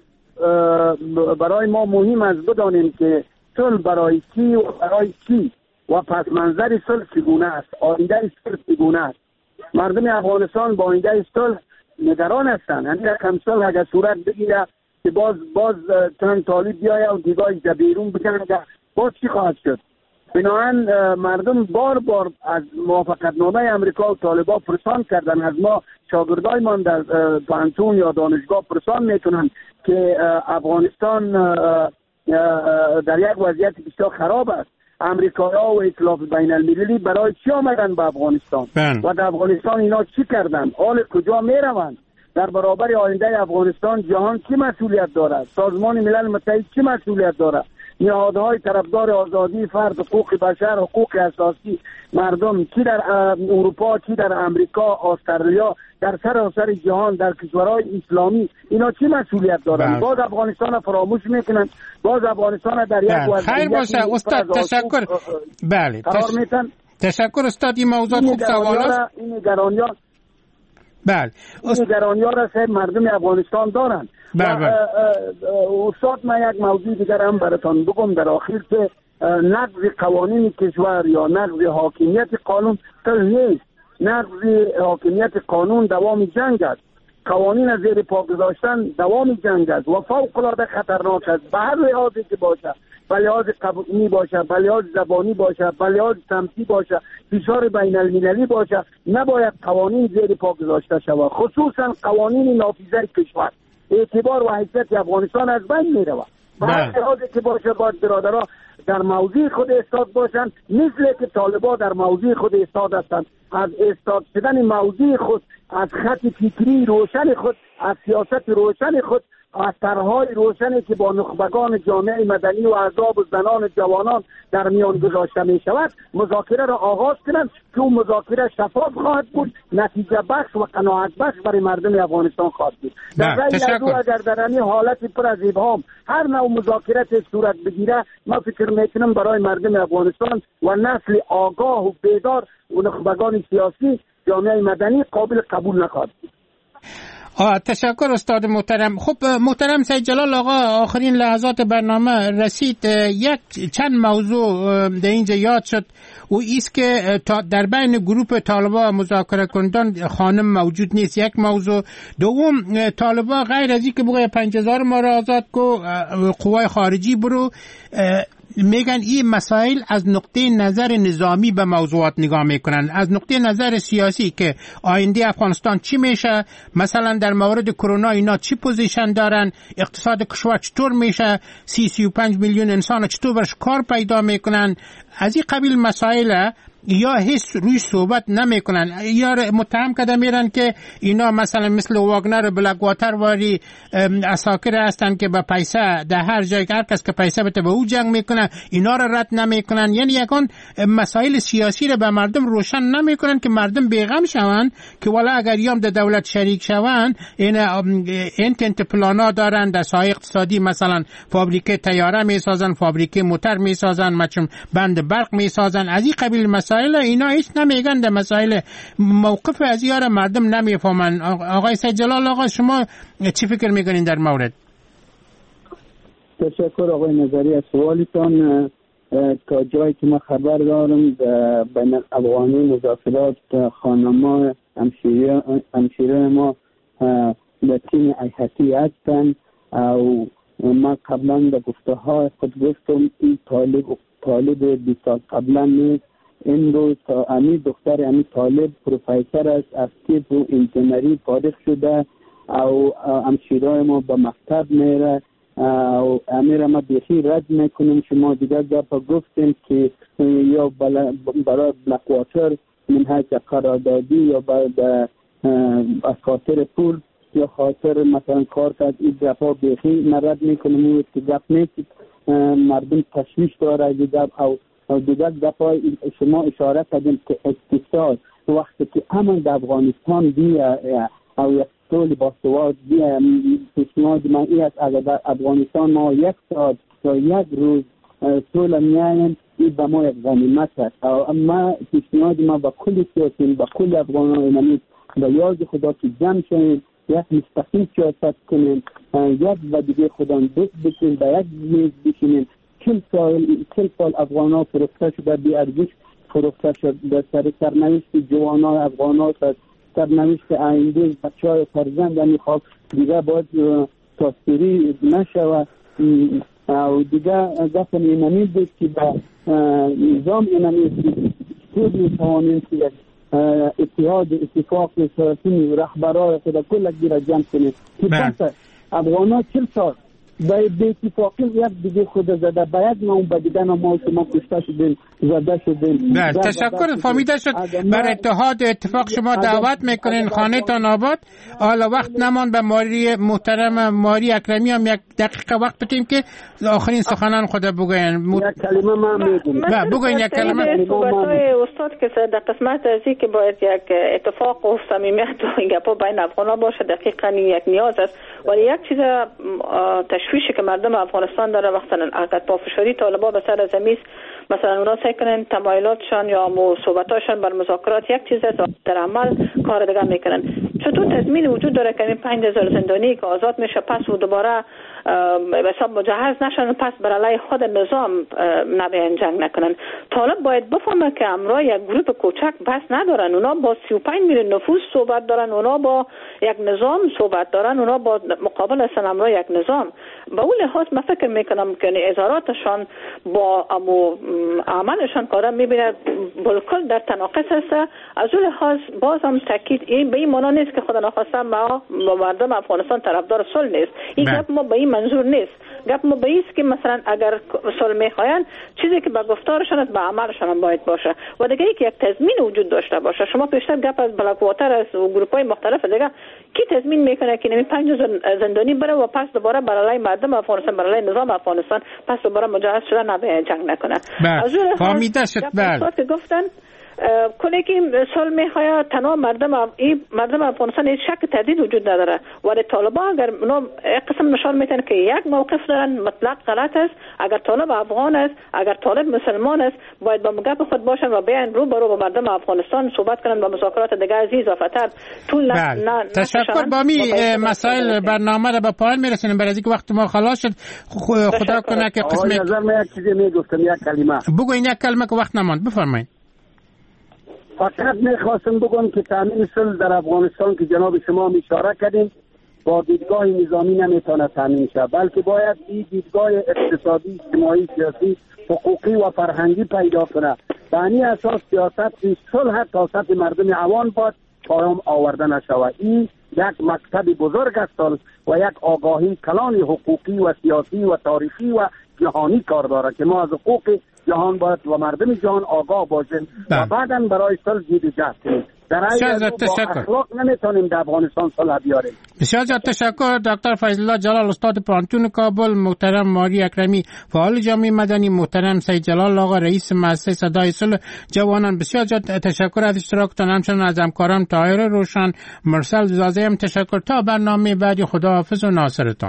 برای ما مهم است بدانیم که صلح برای کی و برای کی و پس منظر صلح چگونه است، آینده صلح چگونه است. مردم افغانستان با آینده صلح نگران هستند. یعنی رقم صلح اگر صورت بگیره که باز باز چند طالب بیاید و دیگاه بیرون بکنه، باز چی خواهد شد؟ بنابراین مردم بار بار از موافقتنامه امریکا و طالبان پرسان کردن، از ما شاگردایمان در پانتون یا دانشگاه پرسان میکنن که افغانستان در یک وضعیت بسیار خراب است. امریکایی‌ها و ائتلاف بین المللی برای چی آمدن به افغانستان بن. و در افغانستان اینا چی کردن؟ حال کجا میروند؟ در برابر آینده افغانستان جهان چی مسئولیت دارد؟ سازمان ملل متحد چی مسئولیت دارد؟ نهادهای طرفدار آزادی فرد، حقوق بشر، حقوق اساسی مردم، چی در اروپا، چی در امریکا، استرالیا، در سراسر جهان، در کشورهای اسلامی اینا چی مسئولیت دارن؟ باز افغانستان فراموش میکنن، باز افغانستان در یک وضعیت خیر باشه استاد. تشکر. بله تش... تشکر استاد. این موضوع خوب سوالات این نگرانی‌ها بله این نگرانی‌ها را سه مردم افغانستان دارن. بله استاد من یک موضوع دیگر هم براتون بگم در آخر که نقض قوانین کشور یا نقض حاکمیت قانون تل نیست. نقض حاکمیت قانون دوام جنگ است. قوانین از زیر پا گذاشتن دوام جنگ است و فوق العاده خطرناک است به هر لحاظی که باشه، به لحاظ قومی باشه، به لحاظ زبانی باشه، به لحاظ سمتی باشه، فشار بین المللی باشه، نباید قوانین زیر پا گذاشته شود، خصوصا قوانین نافذه کشور. اعتبار و حیثیت افغانستان از بین می رود. به هر لحاظی که باشه باید برادرها در موضع خود استاد باشند، مثل که طالبان در موضع خود استاد هستند. از استاد شدن موضع خود، از خط فکری روشن خود، از سیاست روشن خود، از طرحهای روشنی که با نخبگان جامعه مدنی و احزاب و زنان جوانان در میان گذاشته می شود مذاکره را آغاز کنند که اون مذاکره شفاف خواهد بود، نتیجه بخش و قناعت بخش برای مردم افغانستان خواهد بود. در غیر از اگر در این حالت پر از ابهام هر نوع مذاکره صورت بگیره، ما فکر میکنم برای مردم افغانستان و نسل آگاه و بیدار و نخبگان سیاسی جامعه مدنی قابل قبول نخواهد بود. آه تشکر استاد محترم. خب محترم سید جلال آقا، آخرین لحظات برنامه رسید. یک چند موضوع در اینجا یاد شد و ایست که در بین گروپ طالبان مذاکره کنندگان خانم موجود نیست، یک موضوع. دوم طالبان غیر از اینکه بگه پنج هزار ما را آزاد کو قوای خارجی برو، میگن این مسائل از نقطه نظر نظامی به موضوعات نگاه میکنن، از نقطه نظر سیاسی که آینده افغانستان چی میشه، مثلا در مورد کرونا اینا چی پوزیشن دارن، اقتصاد کشور چطور میشه، سی سی و پنج میلیون انسان چطور برش کار پیدا میکنن، از این قبیل مسائل یا هیچ روی صحبت نمیکنن، یا متهم کرده میرن که اینا مثلا مثل واگنر و بلک واتر واری اساکر هستن که به پیسه در هر جای هر کس که پیسه بده به او جنگ میکنن، اینا را رد نمیکنن. یعنی یکان مسائل سیاسی را به مردم روشن نمیکنن که مردم بیغم شوند که والا اگر یام در دولت شریک شوند این انتنت پلانا دارن در ساحه اقتصادی، مثلا فابریکه طیاره میسازن، فابریکه موتر میسازن، مثلا بند برق میسازن، از این قبیل مسائل اینا هیچ نمیگن. در مسائل موقف از یار مردم نمیفهمن. آقای سید جلال آقا شما چی فکر میکنین در مورد؟ تشکر آقای نظری از سوالتان. تا جایی که ما خبر دارم بین افغانی مذاکرات خانما همشیره ما در تیم ایحتی هستن و ما قبلا در گفته های خود گفتم این طالب طالب بیست سال قبلا نیست. این روز امی دختر امی طالب پروفیسر است، از طب و انجینری فارغ شده او همشیرای ما به مکتب میره و امیر ما بیخی رد میکنیم. شما دیگر گفت گفتیم که یا برای بلک واتر منهج قراردادی یا برای از خاطر پول یا خاطر مثلا کار کرد این دفعه بیخی نرد میکنیم که گفت نیست مردم تشویش داره دیگر او و دیگر دفعه شما اشاره کردیم که اقتصاد وقتی که امن در افغانستان بیا او یک طول باسواد بیا پیشنهاد من ای است اگر در افغانستان ما یک ساعت یا یک روز طول میایم این به ما یک غنیمت است. اما پیشنهاد ما با کل سیاسین با کل افغانان اینمی به یاد خدا که جمع شویم، یک مستقیم سیاست کنیم، یک و دیگه خدا دوست بشیم، به یک میز بشینیم. چل سال چل سال افغانا فروخته شده، بی ارزش فروخته شده در سر سرنوشت جوانان افغانا، سرنوشت آینده بچه‌های فرزند میخواد دیگه باید تاثیری نشود. و دیگه گفت اینمی بود که به نظام اینمی خود میتوانیم که اتحاد اتفاق سیاسی رهبرای خود کل گیر جمع کنیم که بس افغانا چل سال به اتفاقی یک دیگه خود زده باید ما اون بدیدن ما شما کشته شدیم زده شدیم. تشکر فهمیده شد. بر اتحاد اتفاق شما دعوت میکنین خانه تان آباد. حالا وقت نمان به ماری محترم ماری اکرمی هم یک دقیقه وقت بتیم که آخرین سخنان خود بگوین. یک کلمه من میگم. بگوین یک کلمه. صحبت‌های استاد که در قسمت ازی که باید یک اتفاق و صمیمیت و این گپا بین افغانا باشه دقیقاً یک نیاز است. ولی یک چیز تشویشی که مردم افغانستان داره وقتا اگر پافشاری طالبا به سر زمین مثلا اونا سعی کنن تمایلاتشان یا صحبتاشان بر مذاکرات یک چیز در عمل کار دیگه میکنن. چطور تضمین وجود داره که این پنج هزار زندانی که آزاد میشه پس و دوباره به حساب مجهز نشن پس بر علیه خود نظام نبیان جنگ نکنن؟ طالب باید بفهمه که امرا یک گروه کوچک بس ندارن. اونا با سی و پنج میلیون نفوس صحبت دارن، اونا با یک نظام صحبت دارن، اونا با مقابل هستن امرا یک نظام. به اون لحاظ من فکر میکنم که اظهاراتشان با امو عملشان کارا میبینه بالکل در تناقض است. از اون لحاظ بازم تاکید این به این معنا نیست که خدا نخواسته ما با مردم افغانستان طرفدار صلح نیست. این گپ ما به این منظور نیست. گپ ما به است که مثلا اگر صلح میخواین چیزی که به گفتارشان است به عملشان هم باید باشه و دیگه یک تضمین وجود داشته باشه. شما پیشتر گپ از بلاک واتر از گروپ‌های مختلف دیگه کی تضمین میکنه که نمی پنج زندانی بره و پس دوباره برای مردم افغانستان برای نظام افغانستان پس دوباره مجهز شدن نباید جنگ نکنه. از اون فهمیده شد. بله که گفتن کنه که صلح میخواد تنها مردم این مردم افغانستان هیچ شک تردید وجود نداره. ولی طالبان اگر اونا یک قسم نشان میتن که یک موقف دارن مطلق غلط است. اگر طالب افغان است، اگر طالب مسلمان است، باید با گپ خود باشن و بیان رو برو با مردم افغانستان صحبت کنن با مذاکرات دیگه عزیز و فتر طول نه نه تشکر. با می مسائل برنامه را به پایان میرسونیم برای اینکه وقت ما خلاص شد. خدا کنه که قسم نظر من یک چیزی میگفتم یک کلمه بگوین. یک کلمه که وقت نماند بفرمایید. فقط میخواستم بگم که تامین صلح در افغانستان که جناب شما اشاره کردین با دیدگاه نظامی نمیتونه تامین شه، بلکه باید این دیدگاه اقتصادی، اجتماعی، سیاسی، حقوقی و فرهنگی پیدا کنه. به این اساس سیاست صلح تا سطح مردم عوام باید پایان آورده نشود. این یک مکتب بزرگ است و یک آگاهی کلان حقوقی و سیاسی و تاریخی و جهانی کار داره که ما از حقوق جهان باید و مردم جهان آگاه باشیم و بعداً برای صلح جدی جهد کنیم. در این با اخلاق نمیتونیم در افغانستان صلح بیاریم. بسیار زیاد تشکر. دکتر فیض الله جلال استاد پانتون کابل، محترم ماری اکرمی فعال جامعه مدنی، محترم سید جلال آقا رئیس مؤسسه صدای صلح جوانان، بسیار زیاد تشکر از اشتراکتان. همچنین از همکاران طاهر روشن، مرسل زازه هم تشکر. تا برنامه بعدی خداحافظ و ناصرتان.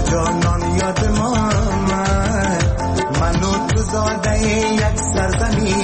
یک سرزمین